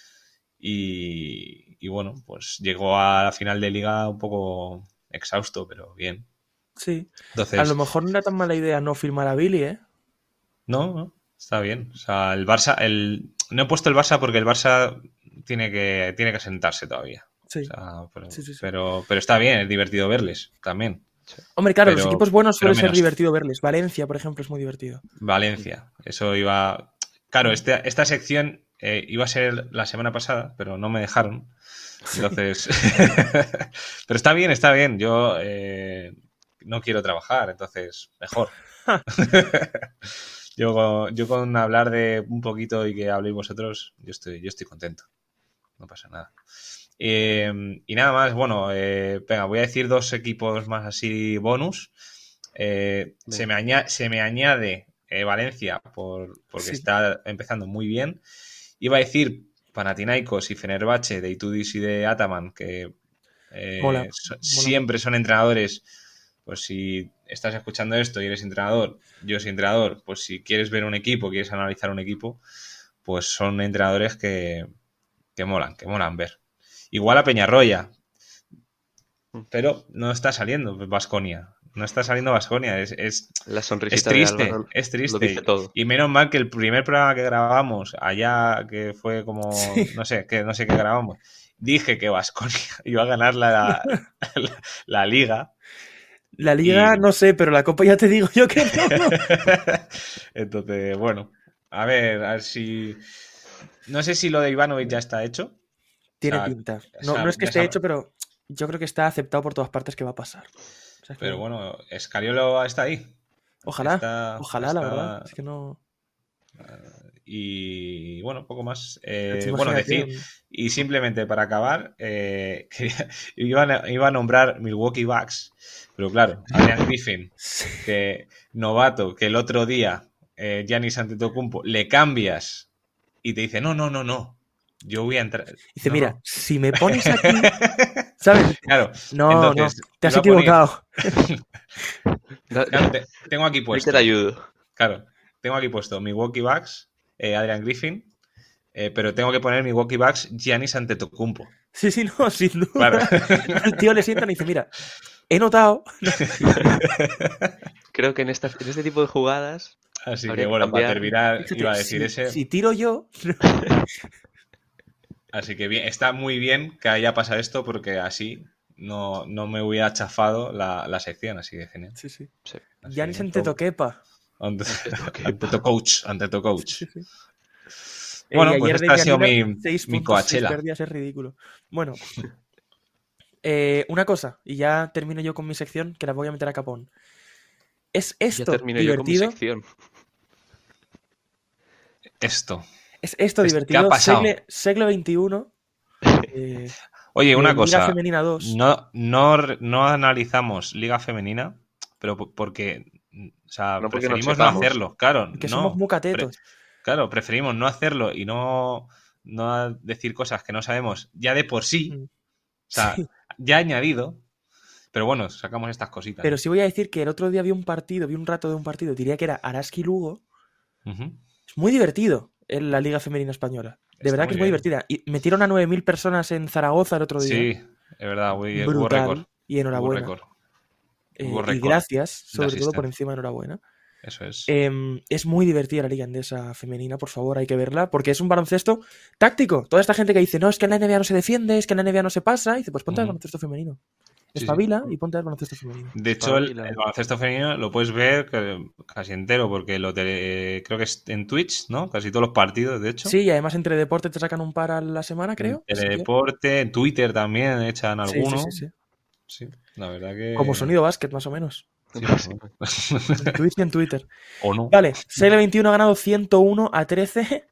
Y, y bueno, pues llegó a la final de Liga un poco exhausto, pero bien. sí. A Entonces, lo mejor no era tan mala idea no firmar a Billy, ¿eh? no, no, está bien. O sea, el Barça, el... no he puesto el Barça porque el Barça tiene que, tiene que sentarse todavía. O Sí, sea, pero, sí, sí, sí. pero, pero está bien, es divertido verles también. Sí. Hombre, claro, los Pero, equipos buenos pero suele ser menos. divertido verles. Valencia, por ejemplo, es muy divertido. Valencia, eso iba. Claro, este, esta sección eh, iba a ser la semana pasada, pero no me dejaron. Entonces. Pero está bien, está bien. Yo eh, no quiero trabajar, entonces mejor. yo, yo con hablar de un poquito y que habléis vosotros, yo estoy, yo estoy contento. No pasa nada. Eh, y nada más, bueno, eh, venga, voy a decir dos equipos más así bonus. Eh, se, me añade, se me añade eh, Valencia por, porque Sí. está empezando muy bien. Iba a decir Panathinaikos y Fenerbahce de Itudis y de Ataman, que eh, Mola, so- mola siempre son entrenadores. Pues si estás escuchando esto y eres entrenador, yo soy entrenador, pues si quieres ver un equipo, quieres analizar un equipo, pues son entrenadores que, que molan, que molan ver. Igual a Peñarroya, pero no está saliendo Baskonia. No está saliendo Baskonia. Es, es, La es sonrisita de triste, Álvaro es lo dice triste. todo. Y menos mal que el primer programa que grabamos allá, que fue como, Sí. no sé, que no sé qué grabamos, dije que Baskonia iba a ganar la, la, la liga. La liga Y- no sé, pero la copa ya te digo yo que no. Entonces, bueno, a ver, a ver si... No sé si lo de Ivanovic ya está hecho. Tiene O sea, pinta. ya No, sab- no es que ya esté sab- hecho, pero yo creo que está aceptado por todas partes que va a pasar. O sea, es que- Pero bueno, Escariolo está ahí. Ojalá, Está, ojalá, la está- verdad. Es que no. Y bueno, poco más. Eh, Próxima bueno, generación. decir, y simplemente para acabar, eh, quería- iba, a, iba a nombrar Milwaukee Bucks, pero claro, Adrian Griffin, Sí. que novato, que el otro día eh, Giannis Antetokounmpo le cambias y te dice, no, no, no, no, yo voy a entrar. Dice, No, mira, no. si me pones aquí, ¿sabes? Claro, No, no, entonces, te has iba a poner- equivocado. Da- claro, te- tengo aquí Ahí puesto. te la ayudo. Claro, tengo aquí puesto Milwaukee Bucks, eh, Adrian Griffin, eh, pero tengo que poner Milwaukee Bucks Giannis Antetokounmpo. Sí, sí, no, sin duda. Claro. El tío le sientan y dice, mira, he notado. Creo que en, esta, en este tipo de jugadas Así habría que que bueno, para cambiar. terminar, Fíjate, iba a decir si, ese. si tiro yo. Así que bien, está muy bien que haya pasado esto porque así no, no me hubiera chafado la, la sección, así que genial. Sí, sí. Sí. Así Giannis que- Antetokounmpo. Ante, Antetokounmpo. ante tu coach, ante tu coach. Sí, sí. Bueno, Eh, y pues ayer de esta ha sido Giannina, mi, seis mi puntos, seis Coachella. pérdidas, es ridículo. Bueno, eh, una cosa, y ya termino yo con mi sección, que la voy a meter a capón. ¿Es Ya esto termino yo con mi divertido? sección. Esto. ¿Es esto ¿Qué divertido? ha pasado? Segle, siglo veintiuno. eh, Oye, de una Liga cosa. Femenina dos. No, no, no analizamos Liga Femenina, pero p- porque, o sea, No porque nos preferimos no sepamos. hacerlo. Claro, Que no. somos muy catetos. Pre- claro, preferimos no hacerlo y no, no decir cosas que no sabemos ya de por sí. Mm. O sea, Sí. ya añadido. Pero bueno, sacamos estas cositas. Pero sí voy a decir que el otro día vi un partido, vi un rato de un partido, diría que era Araski Lugo. Ujú. Es muy divertido en la Liga Femenina Española. De Está verdad que muy es muy bien. divertida. Y metieron a nueve mil personas en Zaragoza el otro día. Sí, es verdad, hubo, hubo Brutal. récord. Y Hubo enhorabuena. récord. Eh, Hubo y récord gracias, de sobre todo por asistencia. encima, enhorabuena. Eso es. Eh, es muy divertida la Liga Endesa femenina, por favor, hay que verla, porque es un baloncesto táctico. Toda esta gente que dice, no, es que en la N B A no se defiende, es que en la N B A no se pasa, y dice, pues ponte al Ujú. baloncesto femenino. Sí, sí. Espabila y ponte al baloncesto femenino. De hecho, el, Espabila. el baloncesto femenino lo puedes ver que- casi entero, porque lo tele- creo que es en Twitch, ¿no? Casi todos los partidos, de hecho. Sí, y además entre deporte te sacan un par a la semana, creo. En Sí, tío. Teledeporte, en Twitter también echan Sí, sí, alguno. sí, sí. Sí, la verdad que... Como Sonido Básquet, más o menos. Sí, Pues, bueno. En Twitch y en Twitter. O no. Vale, C L veintiuno ha ganado ciento uno a trece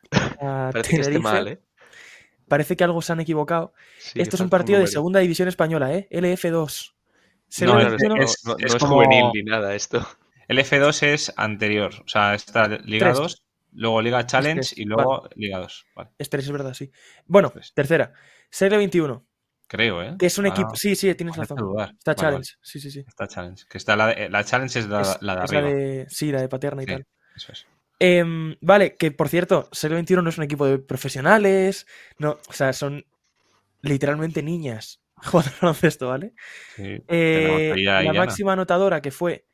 a parece que esté Tenerife. mal, ¿eh? Parece que algo se han equivocado. Sí, Esto es un falta partido de número. segunda división española, ¿eh? L F dos. No, Claro, C L veintiuno, no, es, no- no es es como... juvenil ni nada esto. El F dos es anterior, o sea, está Liga Tres. dos, luego Liga Challenge tres, y luego Liga dos. Vale, es tres, es verdad, sí. Bueno, Tres. tercera. C L veintiuno, creo, ¿eh? que es un Ahora equipo... Sí, sí, tienes me hace razón. dudar. Está Vale, Challenge, vale. sí, sí, sí. Está Challenge. Que está la, la Challenge es la, Es, la de es arriba. la de... Sí, la de Paterna y Sí, tal. eso es. Em, vale, que por cierto, C L veintiuno no es un equipo de profesionales, no, o sea, son literalmente niñas jugando al baloncesto, ¿vale? Sí, tenemos Eh, ahí a la Illana. máxima anotadora, que fue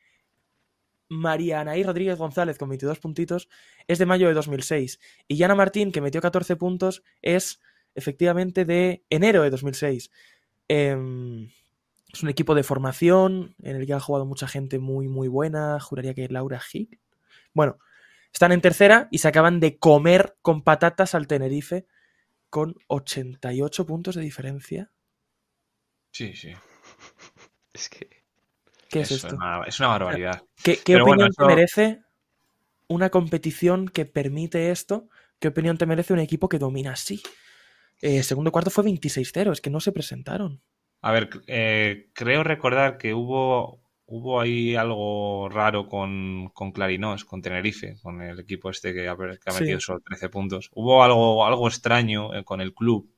María Anaí Rodríguez González con veintidós puntitos, es de mayo de dos mil seis. Y Yana Martín, que metió catorce puntos, es efectivamente de enero de dos mil seis. Em, es un equipo de formación en el que ha jugado mucha gente muy, muy buena. Juraría que Laura Hick. Bueno, están en tercera y se acaban de comer con patatas al Tenerife con ochenta y ocho puntos de diferencia. Sí, sí. Es que... ¿Qué es Eso esto? Es una, es una barbaridad. ¿Qué, qué Pero bueno, opinión te eso- merece una competición que permite esto? ¿Qué opinión te merece un equipo que domina así? Eh, segundo cuarto fue veintiséis cero, es que no se presentaron. A ver, eh, creo recordar que hubo, hubo ahí algo raro con, con Clarinós, con Tenerife, con el equipo este que ha, que ha Sí. metido solo trece puntos. Hubo algo, algo extraño eh, con el club.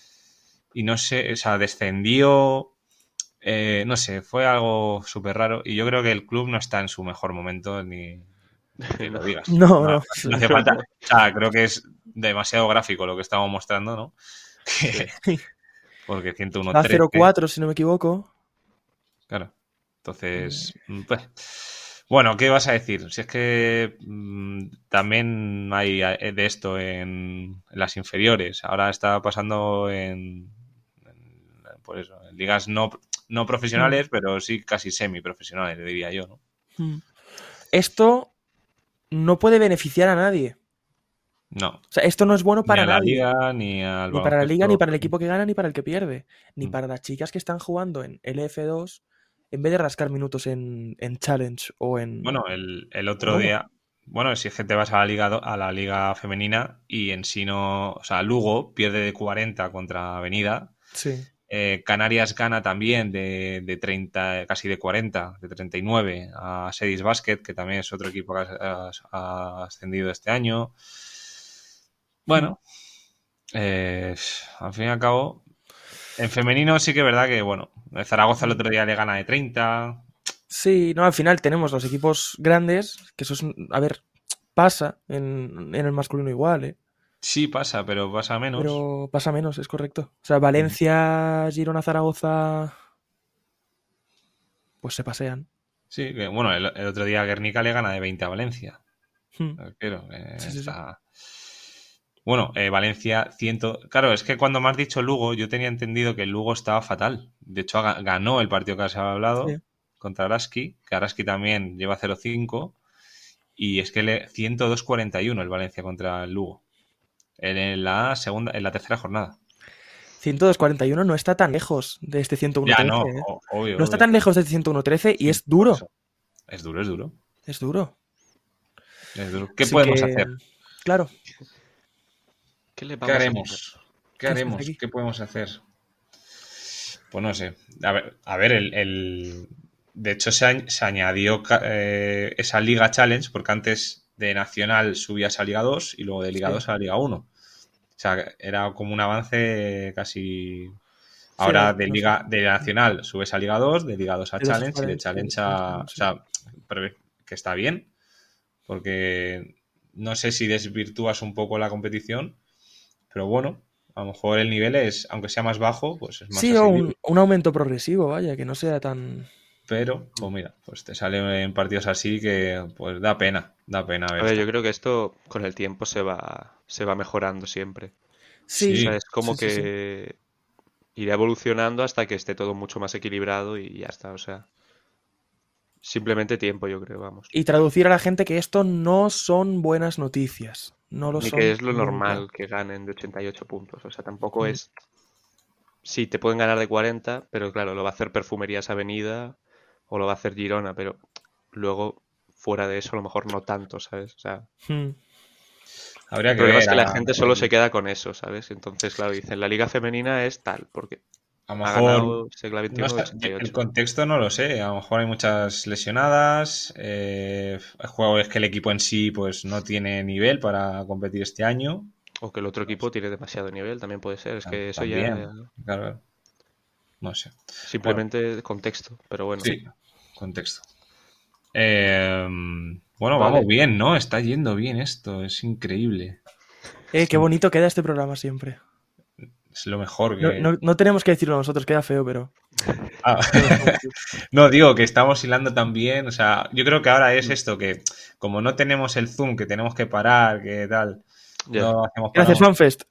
Y no sé, o sea, descendió. eh, no sé, fue algo súper raro. Y yo creo que el club no está en su mejor momento, ni que lo digas. No, no. no hace falta. O sea, creo que es demasiado gráfico lo que estamos mostrando, ¿no? Que- porque ciento uno Va trece. cero cuatro, si no me equivoco. Claro. Entonces, pues, bueno, ¿qué vas a decir? Si es que mm, también hay eh, de esto en, en las inferiores. Ahora está pasando en, en, por eso, en ligas no, no profesionales, pero sí casi semiprofesionales, diría yo, ¿no? Hmm. Esto no puede beneficiar a nadie. No. O sea, esto no es bueno para ni a la nadie. liga, ni al Ni para la liga, ni baloncesto. para el equipo que gana, ni para el que pierde. Ni Mm. para las chicas que están jugando en L F dos, en vez de rascar minutos en, en Challenge o en... Bueno, el, el otro No. día, bueno, si es que te vas a la liga do- a la liga femenina y en sí no, o sea, Lugo pierde de cuarenta contra Avenida. Sí. Eh, Canarias gana también de, de treinta, casi de cuarenta, de treinta y nueve a Sedis Basket, que también es otro equipo que ha, ha ascendido este año. Bueno, eh, al fin y al cabo, en femenino sí que es verdad que, bueno, el Zaragoza el otro día le gana de treinta. Sí, no, al final tenemos los equipos grandes, que eso es, a ver, pasa en, en el masculino igual, ¿eh? Sí pasa, pero pasa menos. Pero pasa menos, es correcto. O sea, Valencia, Girona, Zaragoza, pues se pasean. Sí, que, bueno, el, el otro día Guernica le gana de veinte a Valencia. Hmm. Pero, eh, Sí, sí, sí. está... Bueno, eh, Valencia cien... Claro, es que cuando me has dicho Lugo, yo tenía entendido que el Lugo estaba fatal. De hecho, ga- ganó el partido que se había hablado Sí. contra Araski, que Araski también lleva cero cinco. Y es que le ciento dos cuarenta y uno el Valencia contra el Lugo. En la segunda, en la tercera jornada. ciento dos cuarenta y uno no está tan lejos de este ciento uno Ya, trece. no, ¿eh? o- obvio. No está obvio. tan lejos de este ciento uno trece y Sí, es duro. eso. Es duro, es duro. Es duro. Es duro. ¿Qué Así podemos que, hacer? Claro. ¿Qué le ¿Qué vamos a haremos? ¿Qué ¿Qué hacemos haremos? aquí? ¿Qué podemos hacer? Pues no sé. A ver, a ver el, el- de hecho se, añ- se añadió ca- eh, esa Liga Challenge, porque antes de Nacional subías a Liga dos y luego de Liga Sí. dos a Liga uno. O sea, era como un avance casi... Ahora Sí, de no Liga de Nacional subes a Liga dos, de Liga dos a De dos a Challenge y de Challenge, Challenge a... sí. O sea, pero que está bien, porque no sé si desvirtúas un poco la competición, pero bueno, a lo mejor el nivel es, aunque sea más bajo, pues es más Sí, o asequible. un, un aumento progresivo, vaya, que no sea tan... pero, pues mira, pues te salen partidos así que pues da pena, da pena ver. A ver, yo creo que esto con el tiempo se va, se va mejorando siempre. Sí, O Sí. sea, es como sí, sí, sí. que irá evolucionando hasta que esté todo mucho más equilibrado y ya está. O sea, simplemente tiempo, yo creo, vamos. Y traducir a la gente que esto no son buenas noticias. No lo Ni son que es lo nunca. normal que ganen de ochenta y ocho puntos. O sea, tampoco Mm. es... Sí, te pueden ganar de cuarenta, pero claro, lo va a hacer Perfumerías Avenida o lo va a hacer Girona, pero luego, fuera de eso, a lo mejor no tanto, ¿sabes? O sea, Mm. Habría el que problema ver. es que la A, gente solo se queda con eso, ¿sabes? Entonces, claro, dicen, la liga femenina es tal, porque a lo ha mejor ganado Segla no veintiuno de está- ochenta y el ocho. contexto no lo sé. A lo mejor hay muchas lesionadas. Eh, el juego es que el equipo en sí pues no tiene nivel para competir este año. O que el otro equipo tiene demasiado nivel, también puede ser. Es que eso ya También, claro, no sé. Bueno, simplemente contexto, pero bueno. sí, contexto. Eh, bueno, Vale. vamos bien, ¿no? Está yendo bien esto, es increíble. Eh, qué bonito queda este programa siempre. Es lo mejor No, que... no- no tenemos que decirlo nosotros, queda feo, pero. Ah, no, digo que estamos hilando también, o sea, yo creo que ahora es esto, que como no tenemos el Zoom, que tenemos que parar, que tal, Ya. no hacemos Gracias, paramos. FanFest.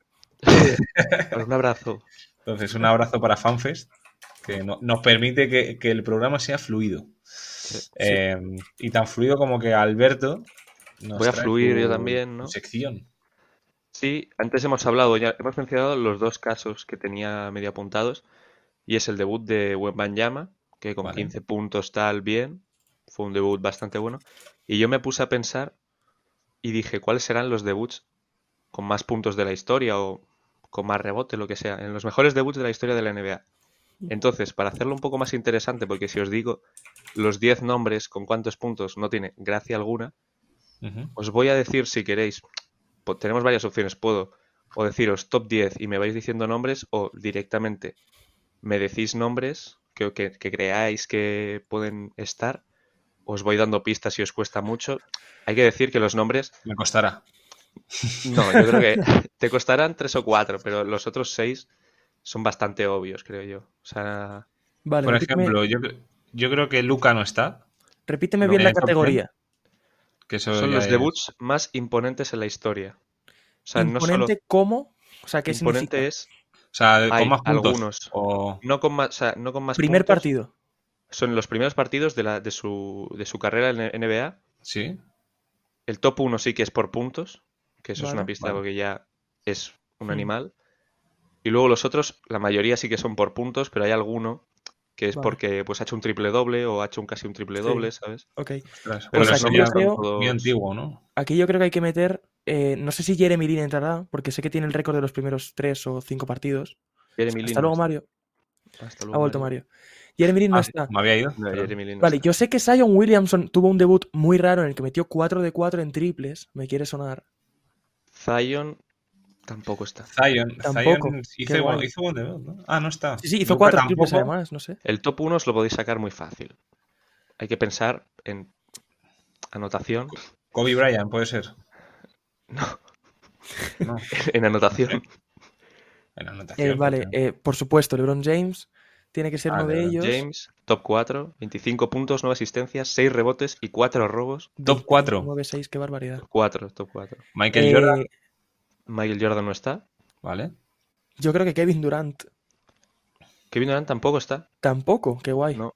Pues un abrazo. Entonces, un abrazo para FanFest, que no- nos permite que, que el programa sea fluido. Sí. Eh, y tan fluido como que Alberto nos Voy a trae fluir tu- yo también, ¿no? tu sección. Sí, antes hemos hablado, ya hemos mencionado los dos casos que tenía medio apuntados, y es el debut de Wembanyama, que con Vale. quince puntos tal bien, fue un debut bastante bueno, y yo me puse a pensar y dije, ¿cuáles serán los debuts con más puntos de la historia o con más rebote, lo que sea, en los mejores debuts de la historia de la N B A? Entonces, para hacerlo un poco más interesante, porque si os digo los diez nombres con cuántos puntos no tiene gracia alguna, Ujú. os voy a decir si queréis, po- tenemos varias opciones, puedo o deciros top diez y me vais diciendo nombres o directamente me decís nombres que, que, que creáis que pueden estar, os voy dando pistas si os cuesta mucho. Hay que decir que los nombres, Me costará. no, yo creo que te costarán tres o cuatro, pero los otros seis son bastante obvios, creo yo. O sea, Vale, Por repíteme, ejemplo, yo, cre- yo creo que Luca no está. repíteme no. bien En la el top categoría. Que eso son ya los es- debuts más imponentes en la historia. O sea, no solo Imponente como. O sea, ¿qué significa? imponente es, O sea, con hay más puntos. algunos, O... no con más, o sea, no con más Primer puntos, partido. son los primeros partidos de, la, de, su, de su carrera en N B A. Sí. El top uno sí que es por puntos, que eso es una Vale. pista Vale. porque ya es un Hmm. animal. Y luego los otros, la mayoría sí que son por puntos, pero hay alguno que es Vale. porque pues ha hecho un triple doble o ha hecho un casi un triple Sí. doble, ¿sabes? Ok. Ostras, Pero Pues bueno, los eso aquí ya yo nombres es son creo- todos... muy antiguo, ¿no? Aquí yo creo que hay que meter. eh, no sé si Jeremy Lin entrará, porque sé que tiene el récord de los primeros tres o cinco partidos. Jeremy Lin Hasta no luego, está. Mario. Hasta Ha luego, vuelto Mario. Mario. Jeremy Lin no Ah, está. me había ido. No, Perdón. Jeremy Lin no Vale, está. yo sé que Zion Williamson tuvo un debut muy raro en el que metió cuatro de cuatro en triples. Me quiere sonar. Zion tampoco está. Zion, Tampoco. Zion Qué hizo, guay. hizo buen debut, ¿no? Ah, no está. Sí, sí, hizo Luka cuatro triples tampoco. además, no sé. El top uno os lo podéis sacar muy fácil. Hay que pensar en anotación. Kobe Bryant, puede ser. No, No, en anotación. en anotación. Eh, vale, pero- eh, por supuesto, LeBron James tiene que ser Ah, uno de LeBron ellos. James, top cuatro, veinticinco puntos, nueve asistencias, seis rebotes y cuatro robos. Top cuatro. nueve seis, qué barbaridad. Top cuatro, top cuatro. Michael Eh, Jordan. Michael Jordan no está. Vale. Yo creo que Kevin Durant Kevin Durant tampoco está. tampoco, qué guay. No.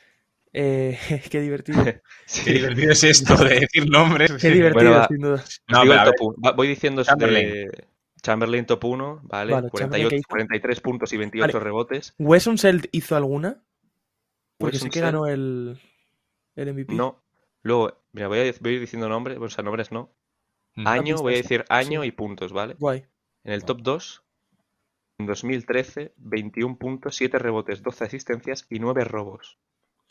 Eh, qué divertido. Qué Sí. divertido es esto de decir nombres. Qué divertido, Bueno, va. sin duda. Os No, digo pero a el ver, top uno. Va- Voy diciendo Chamberlain. de Chamberlain top uno, ¿vale? Vale, Chamberlain, cuarenta y ocho, ¿qué hizo? cuarenta y tres puntos y veintiocho Vale. rebotes. ¿Wes Unseld hizo alguna? Porque Wes sé que Unseld, ganó el, el M V P. no. Luego, mira, voy a, voy a ir diciendo nombres, o sea, nombres no. Mm. Año, voy a pistas. decir año Sí. y puntos, ¿vale? Guay. En el top dos, en dos mil trece, veintiún puntos, siete rebotes, doce asistencias y nueve robos.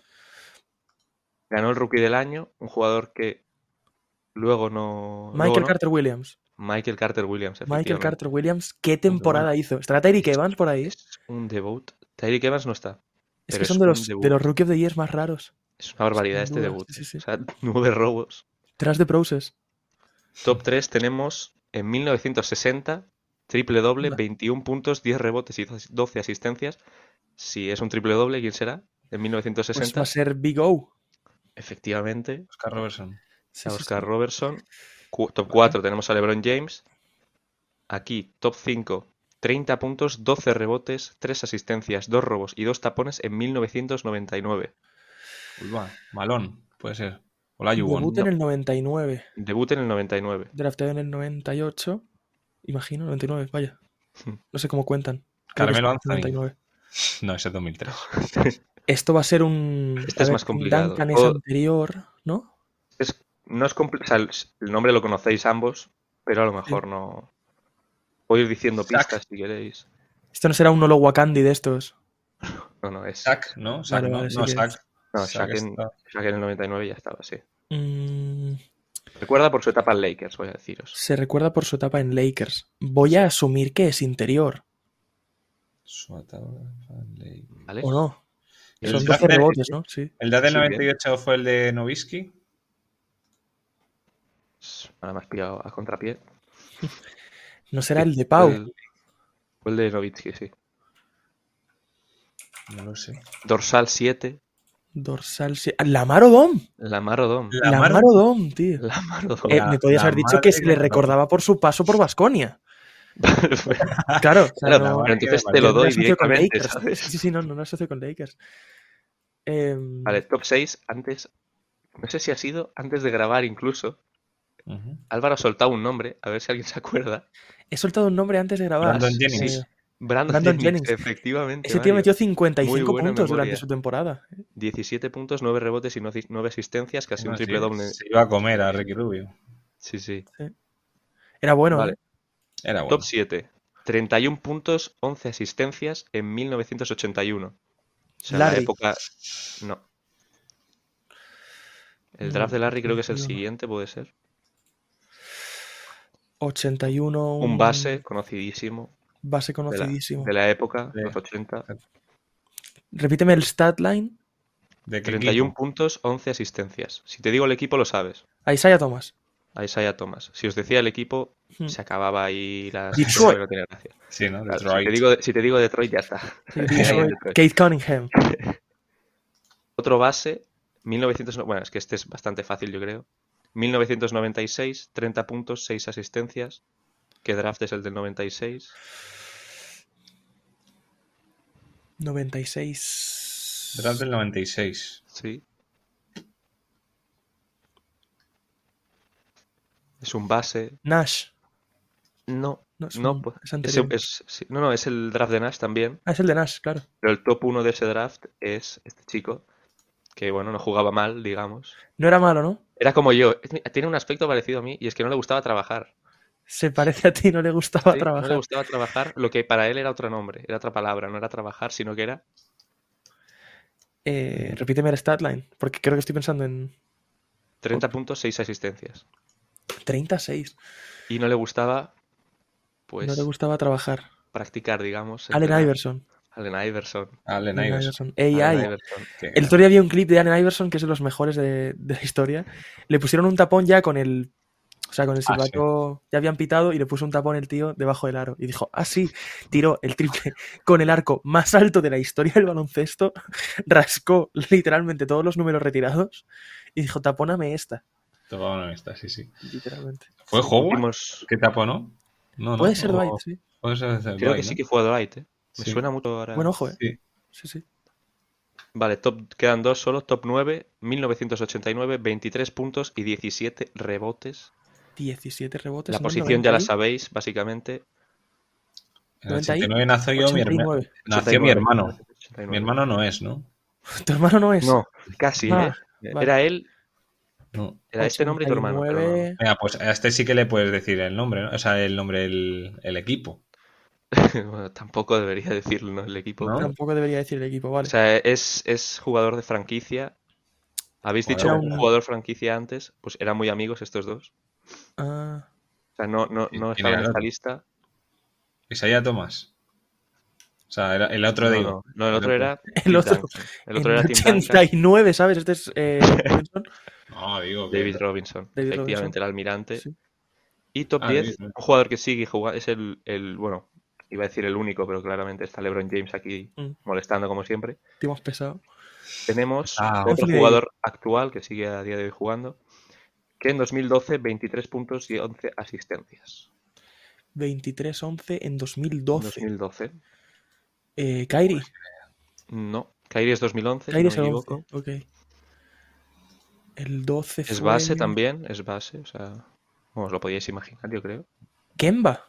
Ganó el Rookie del Año, un jugador que luego no... luego Michael no. Carter Williams. Michael Carter Williams, Michael efectivamente. Carter Williams, qué temporada hizo. ¿Estará Tyreek Evans por ahí? Es un debut. Tyreek Evans no está. Es pero que es son de un los, debut. de los Rookie of the Years más raros. Es una barbaridad Sin este duda, debut. sí, sí, sí. O sea, nueve robos. Tras de Process. Top tres tenemos en mil novecientos sesenta, triple doble, Anda. veintiún puntos, diez rebotes y doce asistencias. Si es un triple doble, ¿quién será? en mil novecientos Pues sesenta. va a ser Big O. Efectivamente, Oscar Robertson. Sí, a sí, Oscar sí. Robertson. Cu- top cuatro tenemos a LeBron James. Aquí, top cinco, treinta puntos, doce rebotes, tres asistencias, dos robos y dos tapones en mil novecientos noventa y nueve. Uy, va, Malón, puede ser. Hola, Yuwon. Debut en el noventa y nueve. Debut en el noventa y nueve. Drafteado en el noventa y ocho. Imagino, noventa y nueve, vaya. No sé cómo cuentan. Creo que Carmelo es Anthony. noventa y nueve. No, ese es dos mil tres. Esto va a ser un. Este a es ver, más Tim complicado. Duncan es Puedo- anterior, ¿no? Es, no es compli- o sea, el, el nombre lo conocéis ambos, pero a lo mejor no. Voy a ir diciendo Shaq. pistas si queréis. Esto no será un Nolo Wakandi de estos. No, no, es. Shaq, ¿no? Shaq, Vale, no, vale, sí no, que Shaq. es. No, Shaq Shaq en, está- Shaq en el noventa y nueve ya estaba, sí. Mm, Recuerda por su etapa en Lakers, voy a deciros. se recuerda por su etapa en Lakers. Voy a asumir que es interior, Su atado- ¿Vale? ¿o no? El Son draft doce de- rebotes, ¿no? Sí. El draft del Sí, noventa y ocho fue el de Nowitzki. Ahora me has pillado a contrapié. ¿No será el de Pau? El, fue el de Nowitzki, sí. No lo sé. Dorsal siete. Dorsal. sí- Lamar Odom. Lamar Odom. La Lamar mano- Odom, tío. Lamar Odom. Eh, La- me podías la haber dicho madre que se que le me recordaba por su paso por Baskonia. Claro, o sea, Claro, no- pero entonces Yo te lo yo no doy asocio con directamente, Lakers. ¿sabes? Sí, sí, no, no lo asocio con Lakers. Em, Vale, top seis antes. No sé si ha sido antes de grabar incluso. Ujú. Álvaro ha soltado un nombre, a ver si alguien se acuerda. He soltado un nombre antes de grabar. Brandon Sí, Jennings. Eh, Brandon, Brandon Jennings, Jennings. efectivamente. ese tío Mario. metió cincuenta y cinco Muy buena puntos memoria. durante su temporada. diecisiete puntos, nueve rebotes y nueve asistencias, casi No, un sí, triple doble. Se iba a comer a Ricky Rubio. Sí, sí. Era bueno, Vale. ¿eh? Era bueno. Top siete. treinta y un puntos, once asistencias en mil novecientos ochenta y uno. O sea, la Larry. época. No. El Mm, draft de Larry creo que es el ochenta y uno. siguiente, puede ser. ochenta y uno. Un base conocidísimo. Base De la, conocidísimo. de la época, De- los ochenta. Repíteme el stat line. ¿De qué treinta y un equipo? puntos, once asistencias. Si te digo el equipo, lo sabes. A Isaiah Thomas. A Isaiah Thomas. Si os decía el equipo, Hmm. se acababa ahí la Detroit. historia que no tiene gracia. Sí, ¿no? Claro, si, Detroit. te digo, si te digo Detroit, ya está. Sí, Detroit. Detroit. Kate Cunningham. Otro base, mil novecientos... Bueno, es que este es bastante fácil, yo creo. mil novecientos noventa y seis, treinta puntos, seis asistencias. ¿Qué draft es el del noventa y seis? noventa y seis. Draft del noventa y seis. Sí. Es un base. Nash. No, No, es, no, un- pues, es ese- anterior. es- sí, no, no, es el draft de Nash también. Ah, es el de Nash, claro. Pero el top uno de ese draft es este chico. Que bueno, no jugaba mal, digamos. No era malo, ¿no? Era como yo. Es- Tiene un aspecto parecido a mí y es que no le gustaba trabajar. Se parece a ti, no le gustaba Sí, trabajar. No le gustaba trabajar. Lo que para él era otro nombre, era otra palabra. No era trabajar, sino que era Eh, repíteme el stat line, porque creo que estoy pensando en treinta puntos, seis asistencias. treinta y seis. Y no le gustaba, pues, no le gustaba trabajar. practicar, digamos. Allen entrenar. Iverson. Allen Iverson. Allen Allen Iverson. Iverson. A I. Allen Iverson. Que- El otro día había un clip de Allen Iverson que es de los mejores de, de la historia. Le pusieron un tapón ya con el. O sea, con el Ah, silbato ya habían pitado y le puso un tapón el tío debajo del aro. Y dijo, ah, sí, tiró el triple con el arco más alto de la historia del baloncesto, rascó literalmente todos los números retirados y dijo, tapóname esta. Todo no está, sí, sí. Literalmente. ¿Fue Howard? Últimos- ¿Qué tapó, no? No, no. Puede ser o- Dwight, sí. Puede ser Creo Dwight, que sí ¿no? que fue Dwight, ¿eh? Me Sí. suena mucho ahora. Buen ojo, eh. Sí. Sí, sí. Vale, top, quedan dos solo. Top nueve, mil novecientos ochenta y nueve, veintitrés puntos y diecisiete rebotes. diecisiete rebotes. La ¿no? posición ya la noventa y- sabéis, básicamente. En el noventa y- ochenta y nueve nació yo, mi, herma- ochenta y nueve. nació mi hermano. ochenta y nueve. Mi hermano no es, ¿no? Tu hermano no es. No, casi, Ah, ¿eh? vale. Era él, No. era este nombre y tu hermano. pero no. ochenta y nueve. Venga, pues a este sí que le puedes decir el nombre, ¿no? O sea, el nombre del el equipo. Bueno, tampoco debería decirlo, ¿no? El equipo. ¿No? Tampoco debería decir el equipo, vale. O sea, es, es jugador de franquicia. Habéis Joder, dicho era un un- jugador franquicia antes, pues eran muy amigos estos dos. Ah, O sea, no, no, ¿Quién no era estaba en el esta otro? lista. Isaiah Thomas. O sea, era el otro No, digo. no, no, el otro era El Tim otro- Duncan. El en otro era Tim ochenta y Duncan, nueve, ¿sabes? Este es eh, Robinson. No, digo que... David Robinson, David efectivamente, Robinson. el almirante. Sí. Y top Ah, diez, David Robinson. un jugador que sigue jugando, es el, el, bueno, iba a decir el único, pero claramente está LeBron James aquí Mm. molestando como siempre. Tío más pesado. tenemos Ah, otro Anthony jugador actual que sigue a día de hoy jugando, que en dos mil doce veintitrés puntos y once asistencias. veintitrés once en dos mil En doce. dos mil doce. Eh, Kyrie. No, Kyrie es dos mil once, Kyrie si es no me el equivoco. once, ok. El doce Es fue... base también, es base, o sea, bueno, os lo podíais imaginar, yo creo. Kemba.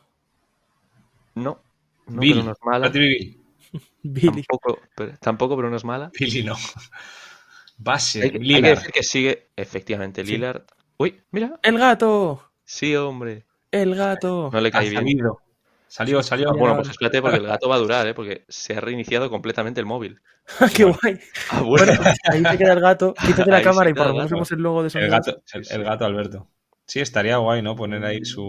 No, no, Bill. pero no es mala. Bradley Bill. Billy. Tampoco, pero, tampoco, pero no es mala. Billy no. Base. Hay que, hay que Lillard. decir que sigue, efectivamente, Sí. Lillard. Uy, mira. ¡El gato! Sí, hombre. ¡El gato! No le Ha cae bien. salido. Salió, salió. Ah, bueno, Llegado. pues espérate porque el gato va a durar, ¿eh? Porque se ha reiniciado completamente el móvil. ¡Qué Bueno. guay! Ah, bueno. Bueno, ahí se queda el gato. Quítate la Ahí se cámara y queda por el lo menos gato. vemos el logo de El Sonido. gato, Sí, el, sí. el gato Alberto. Sí, estaría guay, ¿no? Poner ahí su...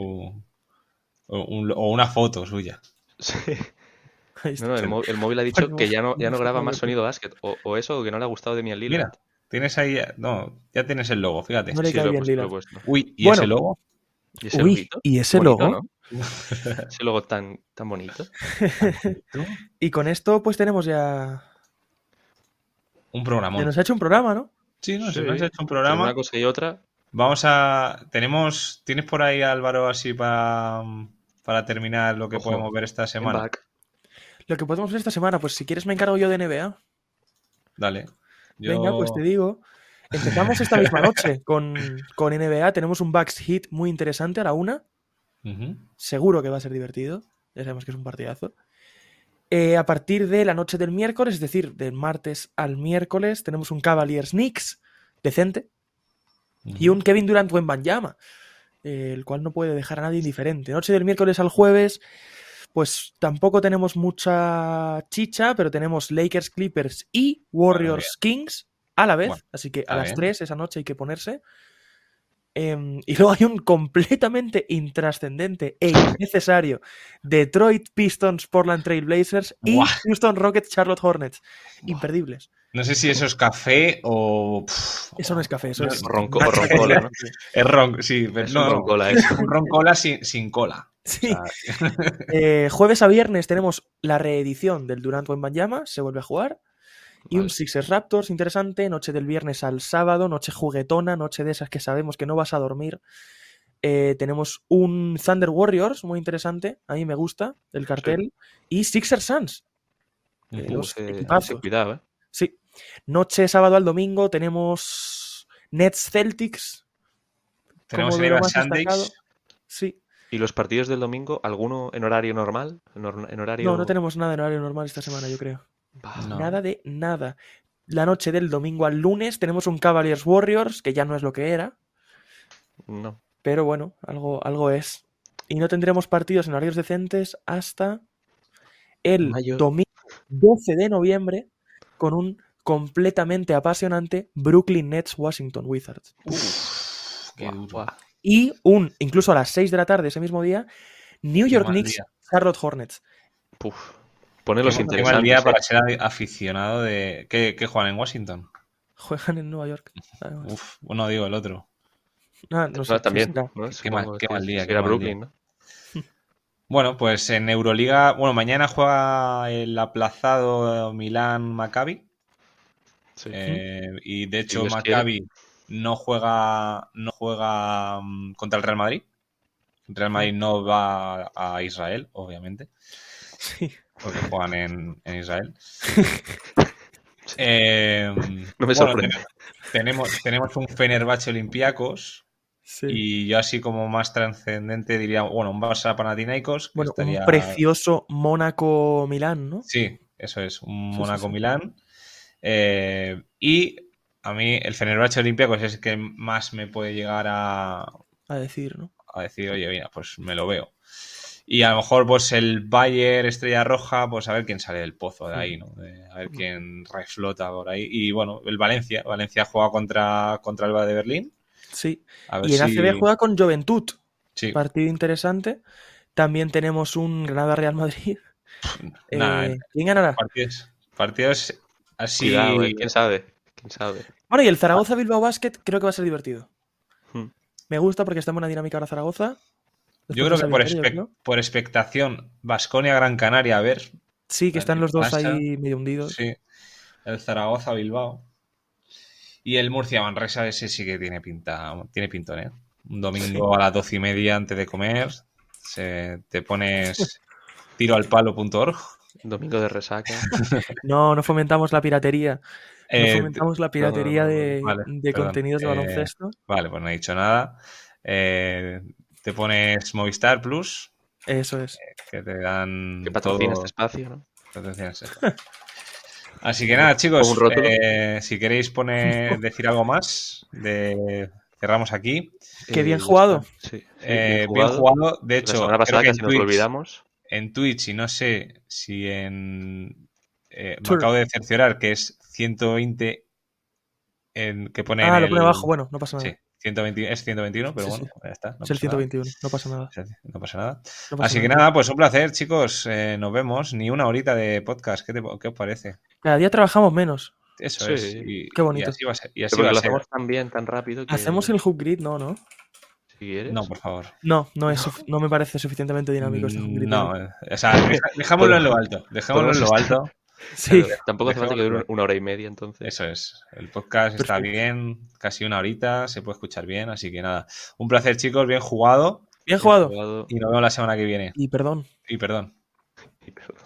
O, un- o una foto suya. Sí. Ahí está. No, no, el, mó- el móvil ha dicho Ponemos que ya no, ya no una graba foto más de- sonido básquet. O, o eso, o que no le ha gustado de Damian Lillard. Mira, tienes ahí... No, ya tienes el logo, fíjate. No le Sí, cae lo he bien puesto, lo he Lillard. puesto. Uy, ¿y Bueno. ese logo? ¿Y ese Uy, loguito? ¿y ese Bonito, logo? ¿no? Ese logo tan, tan bonito. Y con esto pues tenemos ya... Un Se programón. nos ha hecho un programa, ¿no? Sí, no, se Sí, nos ha hecho un entre programa. una cosa y otra. Vamos a... Tenemos... ¿Tienes por ahí, Álvaro, así para, para terminar lo que Ojo, podemos ver esta en semana? back. Lo que podemos ver esta semana, pues si quieres me encargo yo de N B A. Dale. Yo... Venga, pues te digo. Empezamos esta misma noche con, con N B A. Tenemos un Bucks Hit muy interesante a la una. Ujú. Seguro que va a ser divertido. Ya sabemos que es un partidazo. Eh, a partir de la noche del miércoles, es decir, del martes al miércoles, tenemos un Cavaliers Knicks decente y un Kevin Durant Wembanyama, eh, el cual no puede dejar a nadie indiferente. Noche del miércoles al jueves, pues tampoco tenemos mucha chicha, pero tenemos Lakers Clippers y Warriors Kings a la vez, Bueno, así que está a las bien. tres esa noche hay que ponerse. Em, y luego hay un completamente intrascendente e innecesario Detroit Pistons Portland Trail Blazers y Buah. Houston Rockets Charlotte Hornets. Buah. Imperdibles. No sé si eso es café o... Pff, Eso no es café, eso no, es Ronco, nacho. roncola, ¿no? Es ron, sí, pero Es no, un roncola eso. un roncola sin, sin cola. Sí. O sea, Eh, jueves a viernes tenemos la reedición del Durant Wembanyama, se vuelve a jugar. Y un Vale. Sixers Raptors interesante, noche del viernes al sábado, noche juguetona, noche de esas que sabemos que no vas a dormir. Eh, tenemos un Thunder Warriors muy interesante, a mí me gusta el cartel. Y Sixers Suns. Eh, Uh, los Ese- equipazos. ese cuidado, ¿eh? Sí. Noche sábado al domingo tenemos Nets Celtics. tenemos como el de lo Eva más destacado. Shandex. Sí. ¿Y los partidos del domingo, alguno en horario normal? ¿En, hor- en horario...? No, no tenemos nada en horario normal esta semana, yo creo. Bah, No. Nada de nada. La noche del domingo al lunes tenemos un Cavaliers Warriors, que ya no es lo que era, No. pero bueno, algo, algo es. Y no tendremos partidos en horarios decentes hasta el Mayo. domingo doce de noviembre con un completamente apasionante Brooklyn Nets Washington Wizards. Uf, qué Buah, duro. buah. Y un, incluso a las seis de la tarde ese mismo día, New Qué York mal Knicks día. Charlotte Hornets. Puf. Pone los Qué, qué mal interesantes. día ¿eh? para ser aficionado de... ¿Qué, qué juegan en Washington? Juegan en Nueva York. además. Uf, no digo el otro. Ah, no sé, Ah, también, sí, será. ¿no? Qué mal- Supongo qué que mal es- día, que qué era mal Brooklyn, ¿no? Bueno, pues en Euroliga... Bueno, mañana juega el aplazado Milán-Maccabi. Sí. Eh, y de hecho Dios Maccabi no juega no juega mm, contra el Real Madrid. El Real Madrid no va a Israel, obviamente, Sí. porque juegan en, en Israel. Eh, No me bueno, sorprende. ten- tenemos, tenemos un Fenerbahce Olympiacos Sí. y yo así como más trascendente diría, bueno, un Barça Panathinaikos. que Bueno, estaría- un precioso Mónaco-Milán, ¿no? Sí, eso es, un Sí, sí, Mónaco sí. Milán. Eh, y a mí el Fenerbahce Olympiacos es el que más me puede llegar a, A decir, ¿no? a decir, oye, mira, pues me lo veo. Y a lo mejor, pues el Bayern Estrella Roja, pues a ver quién sale del pozo de ahí, ¿no? De- a ver quién reflota por ahí. Y bueno, el Valencia. Valencia juega contra, contra el Alba de Berlín. Sí. A ver Y en si... A C B juega con Juventud. Sí. Partido interesante. También tenemos un Granada-Real Madrid. Nada, Eh, ¿Quién ganará? partidos, partidos así... Cuidado, ¿eh? ¿Quién sabe? ¿Quién sabe? Bueno, y el Zaragoza-Bilbao Basket creo que va a ser divertido. Hmm. Me gusta porque está en una dinámica ahora Zaragoza. Yo Después creo de que esa por, victoria, espe- yo creo. por expectación, Baskonia-Gran Canaria, a ver. Sí, que están los dos Pasa. ahí medio hundidos. Sí. El Zaragoza-Bilbao. Y el Murcia Manresa, ese sí que tiene pinta, tiene pintón, ¿eh? Un domingo a las doce y media antes de comer, se, te pones tiro al palo punto org. Domingo de resaca. No, no fomentamos la piratería. No Eh, fomentamos la piratería no, no, no, de, vale, de perdón. contenidos de Eh, baloncesto. Vale, pues no he dicho nada. Eh, te pones Movistar Plus, Eso es. que te dan Que patrocina todo. este espacio, ¿no? Patrocina este espacio. Así que nada, chicos, Como un rótulo. eh, si queréis poner, decir algo más, de, cerramos aquí. Qué bien ya jugado. está. Sí, sí, Eh, bien jugado. De La hecho, semana creo pasada que en casi nos lo Twitch, olvidamos. en Twitch, y no sé si en... eh, me Twitter. acabo de cerciorar que es ciento veinte en, que pone Ah, en lo pone el... abajo. Bueno, no pasa nada. Sí, ciento veinte, es ciento veintiuno, pero Sí, bueno, sí. ya está. No Es el pasa ciento nada. veintiuno. No pasa nada. No pasa nada. No pasa Así que nada. nada, pues un placer, chicos. Eh, nos vemos. Ni una horita de podcast. ¿Qué, te, qué os parece? Cada día trabajamos menos. Eso Sí. es. Y, Qué bonito. Y así va a ser. Y así Pero va porque a lo ser. hacemos tan bien, tan rápido que... ¿Hacemos el Hook Grid? No, ¿no? Si quieres. No, por favor. No, no, es sufi- no me parece suficientemente dinámico este Hook Grid. No, eh, o sea, deja- dejámoslo en lo alto. Dejámoslo en lo Podemos alto. Sí. Claro, tampoco hace falta que dure Dejémoslo. una hora y media, entonces. Eso es. El podcast está Perfecto. bien, casi una horita, se puede escuchar bien, así que nada. Un placer, chicos, bien jugado. Bien jugado. Jugado. Y nos vemos la semana que viene. Y perdón. Y perdón. Y perdón.